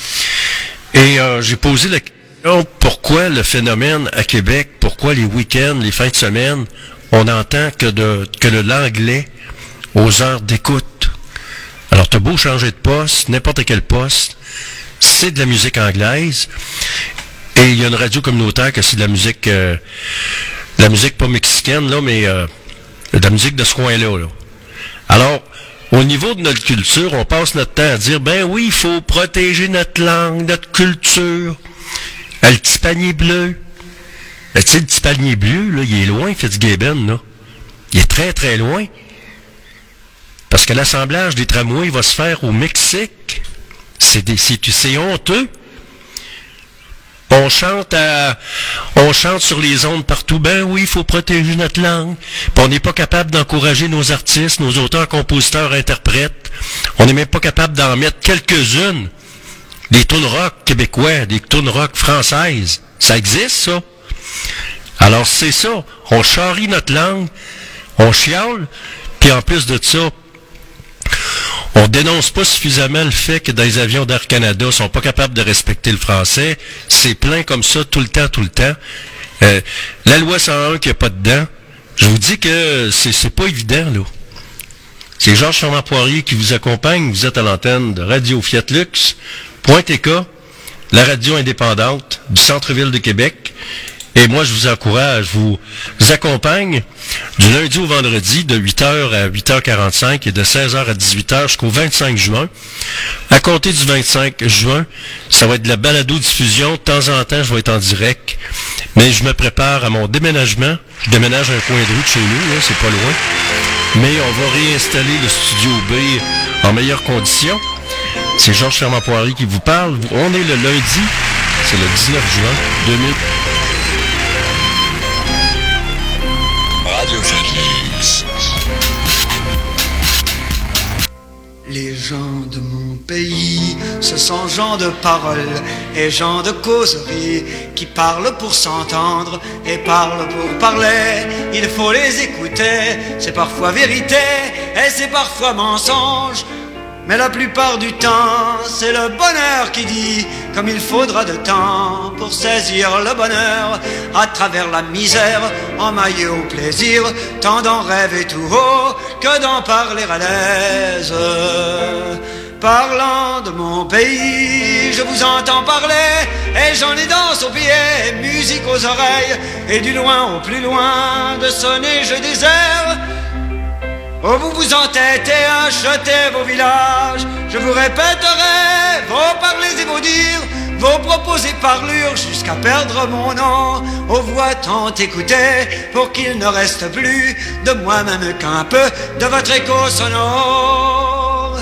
Et euh, j'ai posé la question pourquoi le phénomène à Québec, pourquoi les week-ends, les fins de semaine, on n'entend que de que de l'anglais aux heures d'écoute. Alors, t'as beau changer de poste, n'importe quel poste, c'est de la musique anglaise. Et il y a une radio communautaire que c'est de la musique, euh, de la musique pas mexicaine, là, mais euh, de la musique de ce coin-là. Là. Alors, au niveau de notre culture, on passe notre temps à dire, ben oui, il faut protéger notre langue, notre culture. Ah, le petit panier bleu. Ben, tu sais, le petit panier bleu, là, il est loin, Fitzgibbon, là. Il est très, très loin. Parce que l'assemblage des tramways va se faire au Mexique. C'est, des, c'est, c'est honteux. On chante à, on chante sur les ondes partout. Ben oui, il faut protéger notre langue. Puis on n'est pas capable d'encourager nos artistes, nos auteurs, compositeurs, interprètes. On n'est même pas capable d'en mettre quelques-unes. Des tunes rock québécois, des tunes rock françaises. Ça existe, ça. Alors c'est ça. On charrie notre langue, on chiale, puis en plus de ça, on dénonce pas suffisamment le fait que dans les avions d'Air Canada, ils sont pas capables de respecter le français. C'est plein comme ça tout le temps, tout le temps. Euh, la loi cent un qui a pas dedans, je vous dis que c'est, c'est pas évident, là. C'est Georges Fernand-Poirier qui vous accompagne. Vous êtes à l'antenne de radio fiat lux point t k, la radio indépendante du centre-ville de Québec. Et moi, je vous encourage, je vous, vous accompagne du lundi au vendredi de huit heures à huit heures quarante-cinq et de seize heures à dix-huit heures jusqu'au vingt-cinq juin. À compter du vingt-cinq juin, ça va être de la balado-diffusion. De temps en temps, je vais être en direct. Mais je me prépare à mon déménagement. Je déménage un coin de rue de chez nous, là, c'est pas loin. Mais on va réinstaller le studio B en meilleures conditions. C'est Georges Fernand-Poirier qui vous parle. On est le lundi, c'est le dix-neuf juin deux mille. Les gens de mon pays, ce sont gens de parole et gens de causerie qui parlent pour s'entendre et parlent pour parler. Il faut les écouter, c'est parfois vérité et c'est parfois mensonge. Mais la plupart du temps, c'est le bonheur qui dit, comme il faudra de temps pour saisir le bonheur, à travers la misère, emmaillé au plaisir, tant d'en rêver tout haut que d'en parler à l'aise. Parlant de mon pays, je vous entends parler, et j'en ai danse aux pieds, musique aux oreilles, et du loin au plus loin, de sonner je désert. Oh, vous vous entêtez à acheter vos villages, je vous répéterai vos parlers et vos dires, vos propos et parlures, jusqu'à perdre mon nom, aux voix tant écoutées, pour qu'il ne reste plus de moi-même qu'un peu de votre écho sonore.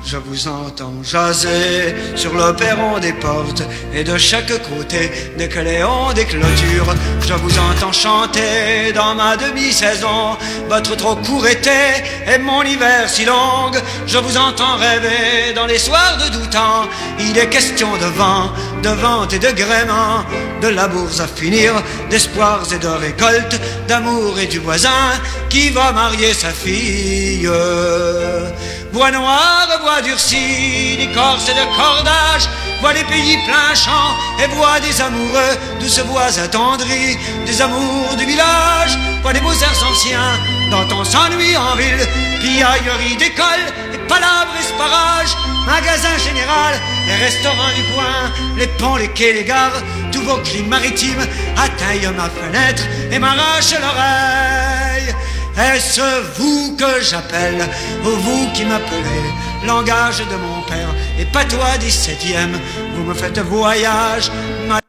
je vous entends jaser sur le perron des portes et de chaque côté des cléons des clôtures. Je vous entends chanter dans ma demi-saison votre trop court été et mon hiver si long. Je vous entends rêver dans les soirs de doux temps. Il est question de vent, de vente et de gréement, de labours à finir, d'espoirs et de récoltes, d'amour et du voisin qui va marier sa fille. Bois noir, bois durci, d'écorce et de cordage, bois des pays plein champ et bois des amoureux, douces voix attendries, des amours du village, bois des beaux airs anciens, dont on s'ennuie en ville, piaillerie d'école et palabres et sparages, magasin général, les restaurants du coin, les ponts, les quais, les gares, tous vos cris maritimes atteignent ma fenêtre et m'arrachent l'oreille. Est-ce vous que j'appelle, ou vous qui m'appelez, langage de mon père et patois dix-septième, vous me faites voyage, mal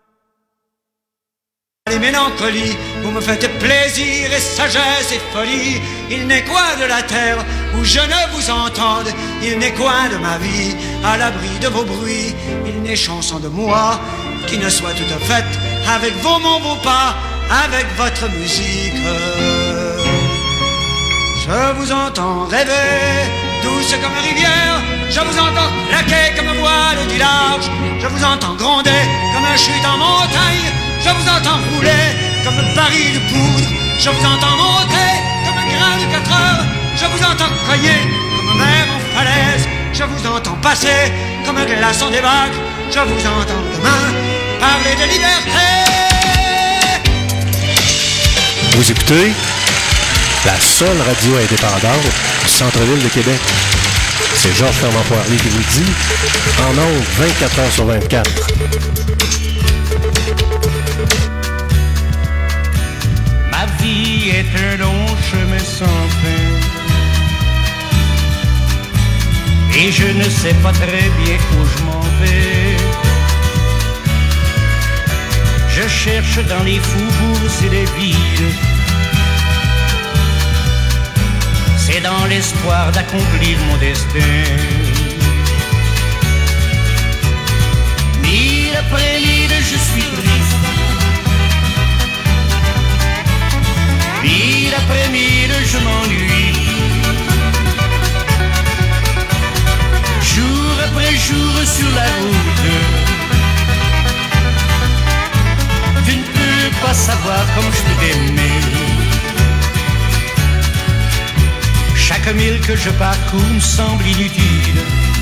et mélancolie, vous me faites plaisir et sagesse et folie. Il n'est quoi de la terre où je ne vous entende, il n'est quoi de ma vie à l'abri de vos bruits, il n'est chanson de moi qui ne soit toute faite avec vos mots, vos pas, avec votre musique. Je vous entends rêver, douce comme rivière, je vous entends claquer comme voile du large, je vous entends gronder comme un chute en montagne, je vous entends rouler comme un baril de poudre, je vous entends monter comme un grain de quatre heures, je vous entends cogner comme un mer en falaise, je vous entends passer comme un glaçon des vagues, je vous entends demain parler de liberté. Vous écoutez la seule radio indépendante du centre-ville de Québec. C'est Georges Fernand Poirier qui vous le dit, en ondes vingt-quatre heures sur vingt-quatre. Ma vie est un long chemin sans fin, et je ne sais pas très bien où je m'en vais. Je cherche dans les faubourgs et les villes, c'est dans l'espoir d'accomplir mon destin. Mille après mille, je suis triste. Mille après mille, je m'ennuie. Jour après jour sur la route, tu ne peux pas savoir comme je peux t'aimer. Chaque mille que je parcours me semble inutile.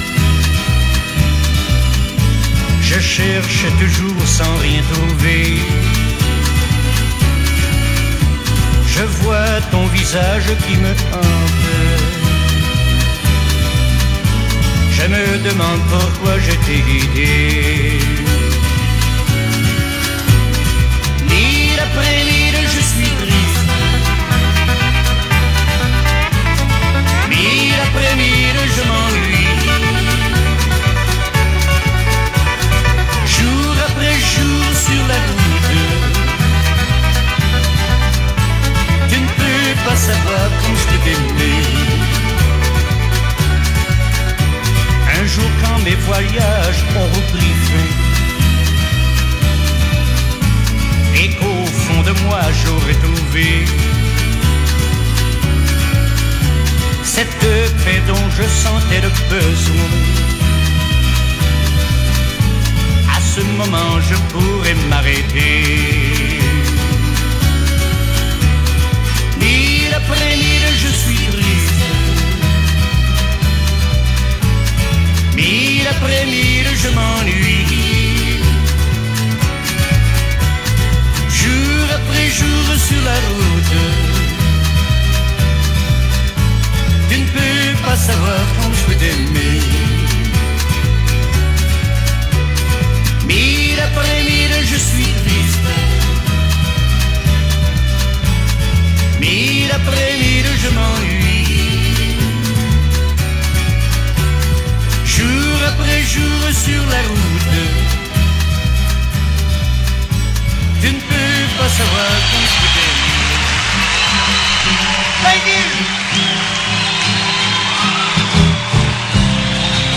Je cherche toujours sans rien trouver. Je vois ton visage qui me hante. Je me demande pourquoi je t'ai quitté. Mille après mille, je suis triste. Mille après mille, je m'ennuie. Jour après jour sur la route, tu ne peux pas savoir comme je t'ai aimé. Un jour quand mes voyages ont repris fin, et qu'au fond de moi j'aurais trouvé cette paix dont je sentais le besoin, à ce moment je pourrais m'arrêter. Mille après mille, je suis triste. Mille après mille, je m'ennuie. Jour après jour sur la route, tu ne peux pas savoir quand je peux t'aimer. Mille après mille, je suis triste. Mille après mille, je m'ennuie. Jour après jour sur la route, tu ne peux pas savoir quand je peux t'aimer. Thank you.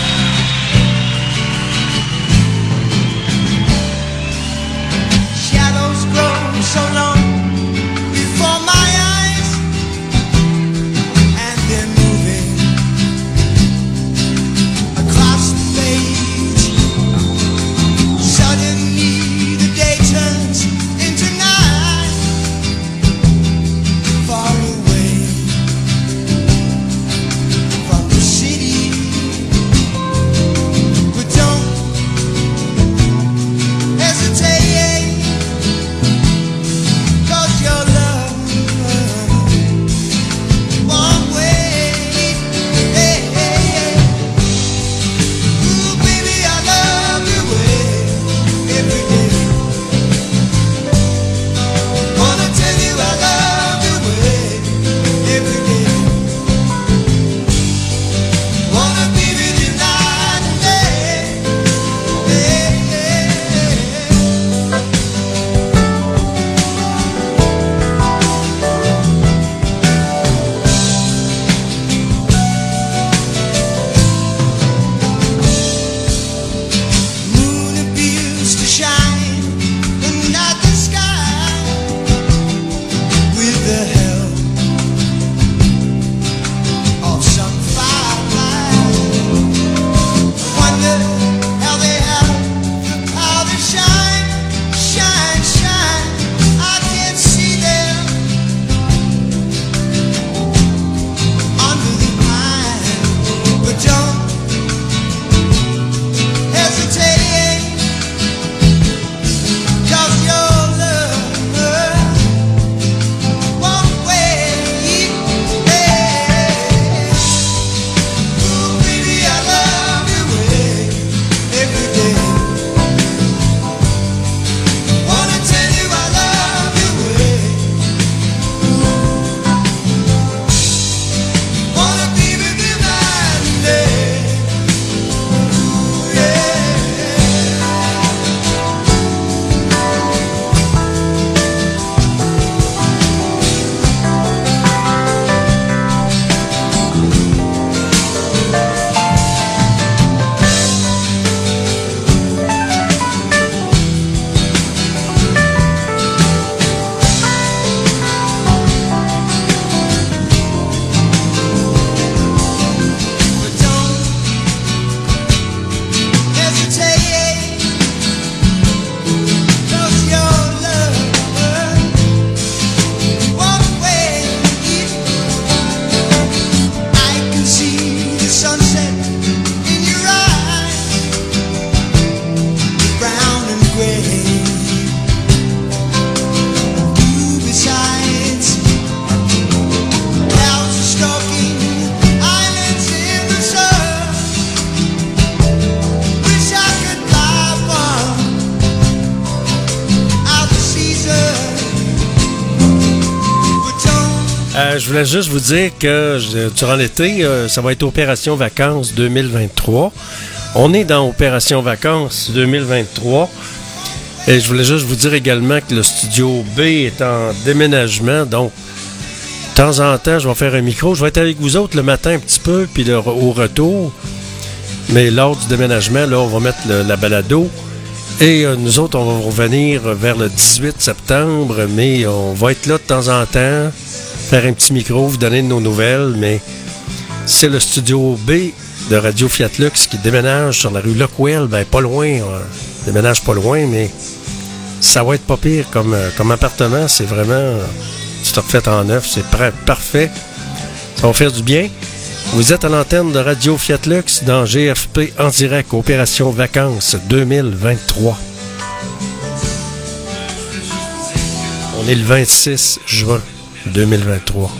Euh, je voulais juste vous dire que je, durant l'été, euh, ça va être Opération Vacances deux mille vingt-trois. On est dans Opération Vacances deux mille vingt-trois. Et je voulais juste vous dire également que le studio B est en déménagement. Donc, de temps en temps, je vais faire un micro. Je vais être avec vous autres le matin un petit peu, puis le, au retour. Mais lors du déménagement, là, on va mettre le, la balado. Et euh, nous autres, on va revenir vers le dix-huit septembre. Mais on va être là de temps en temps, faire un petit micro, vous donner de nos nouvelles. Mais c'est le studio B de Radio Fiat Lux qui déménage sur la rue Lockwell. Ben, pas loin. Euh, déménage pas loin, mais ça va être pas pire comme, euh, comme appartement. C'est vraiment... Euh, tu te refais en neuf. C'est pr- parfait. Ça va faire du bien. Vous êtes à l'antenne de Radio Fiat Lux dans G F P en direct, Opération Vacances deux mille vingt-trois. On est le vingt-six juin deux mille vingt-trois.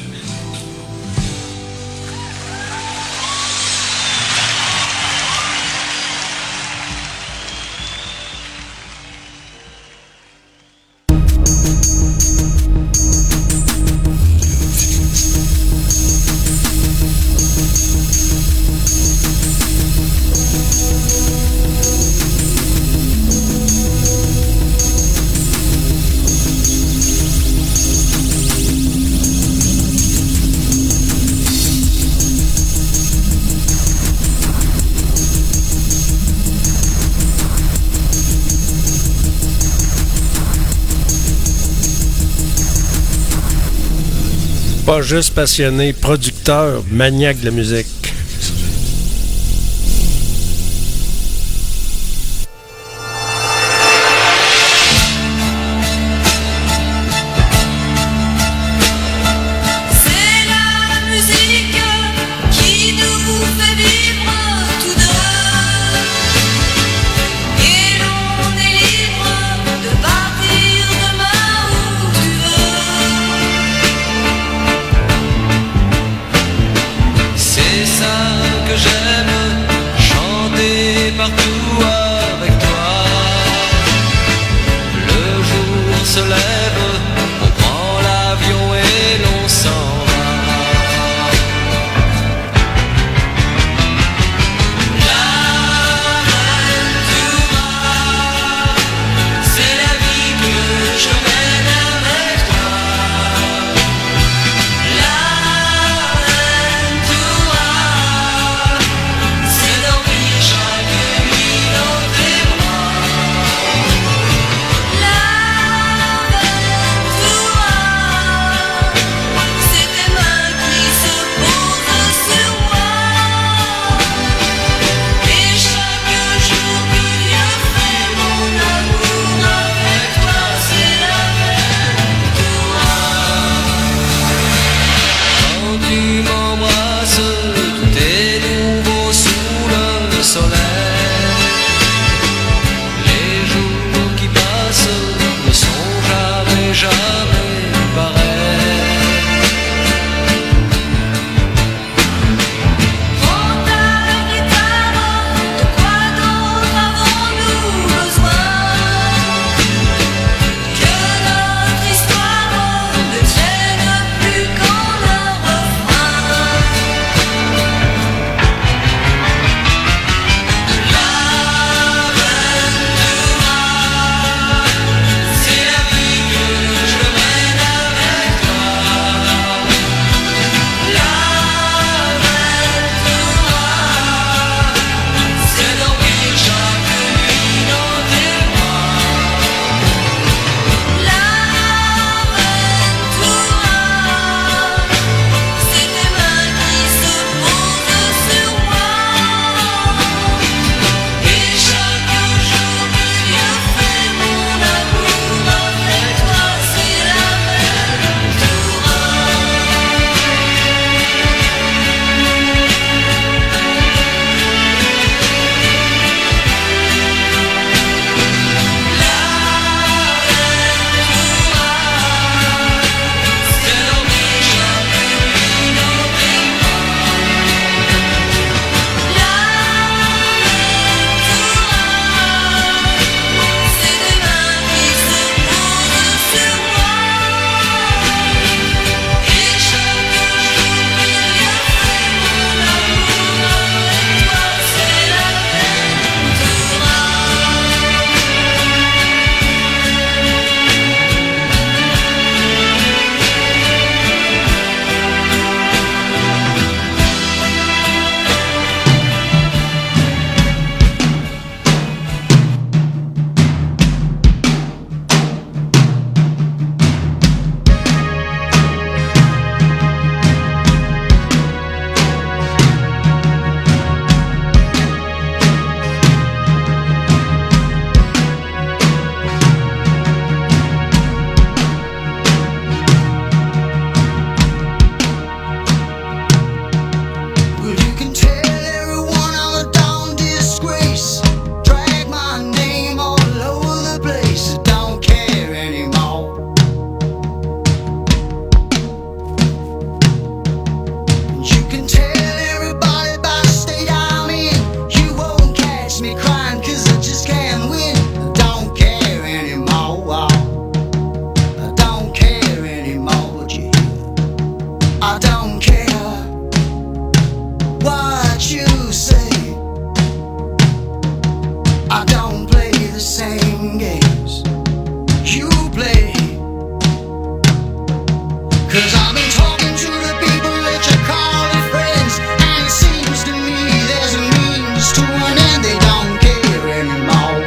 Pas juste passionné, producteur, maniaque de la musique. C'est 'Cause I've been talking to the people that you call your friends, and it seems to me there's a means to an end. They don't care anymore.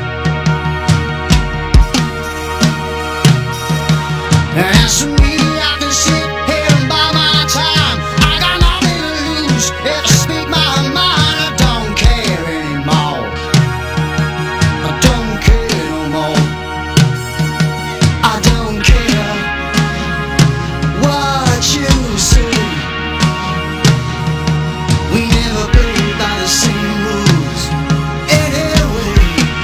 And as for me, I can sit here and buy my time. I got nothing to lose if I speak my mind. I don't care anymore. I don't care no more. I don't care what you say. We never played by the same rules anyway.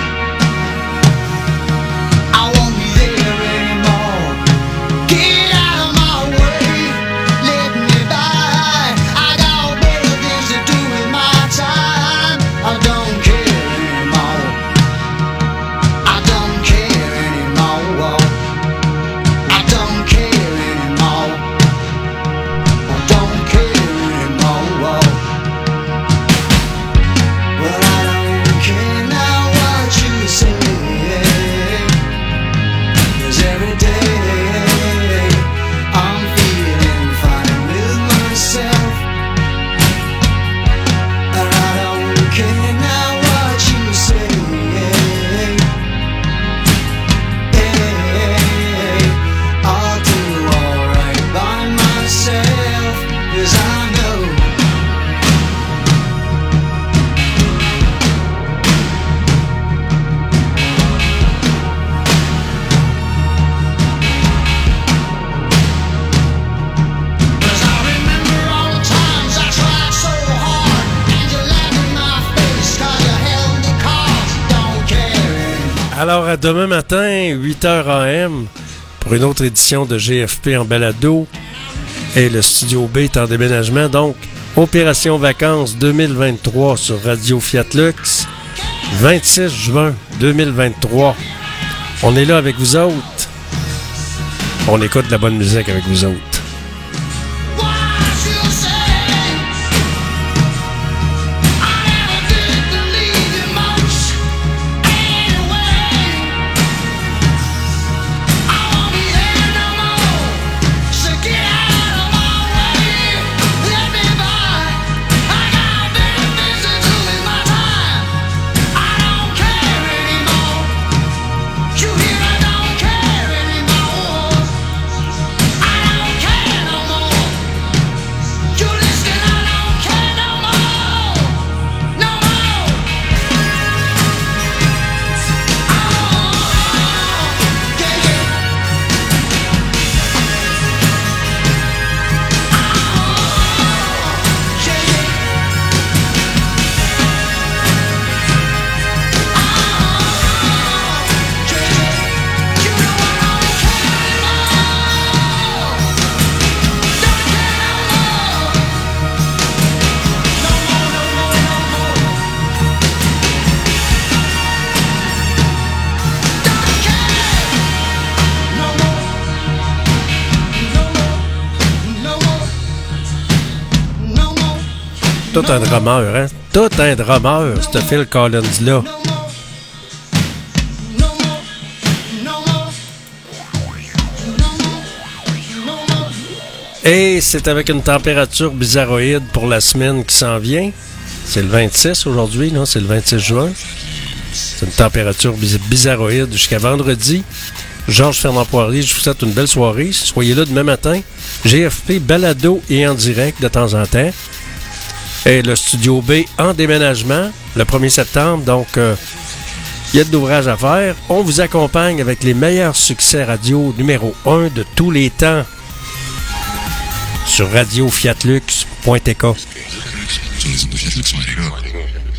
I won't be there anymore. Get out of my way, let me by. I got better things to do with my time. I don't care anymore. I don't care anymore. I don't care anymore. I don't care anymore. Well, I don't care now what you say. 'Cause every day I'm feeling fine with myself. And I don't care now what you say. I'll do alright by myself. 'Cause I know Cause I remember all the times I tried so hard, and you laughed in my face 'cause you held the cards. Don't care. Alors, à demain matin, huit heures A M, pour une autre édition de G F P en balado. Et le Studio B est en déménagement. Donc, Opération Vacances deux mille vingt-trois sur Radio Fiat Lux, vingt-six juin deux mille vingt-trois. On est là avec vous autres. On écoute de la bonne musique avec vous autres. What you say? I never did believe you much. Anyway, I won't be there no more. So get out of my way, let me by. I got better things to do with my time. I don't care anymore. You hear? I don't care anymore. I don't care no more. You listen? I don't care no more. No more. Oh, yeah, yeah. Oh, yeah, yeah. Tout un drummer, hein? Tout un drummer, ce Phil Collins-là. Et c'est avec une température bizarroïde pour la semaine qui s'en vient. C'est le vingt-six aujourd'hui, non? C'est le vingt-six juin. C'est une température biz- bizarroïde jusqu'à vendredi. Georges Fernand Poirier, je vous souhaite une belle soirée. Soyez là demain matin. G F P, balado et en direct de temps en temps. Et le Studio B en déménagement le premier septembre. Donc, euh, il y a de l'ouvrage à faire. On vous accompagne avec les meilleurs succès radio numéro un de tous les temps sur radio fiat lux point t k. Tu listen to Fiat Lux point t k.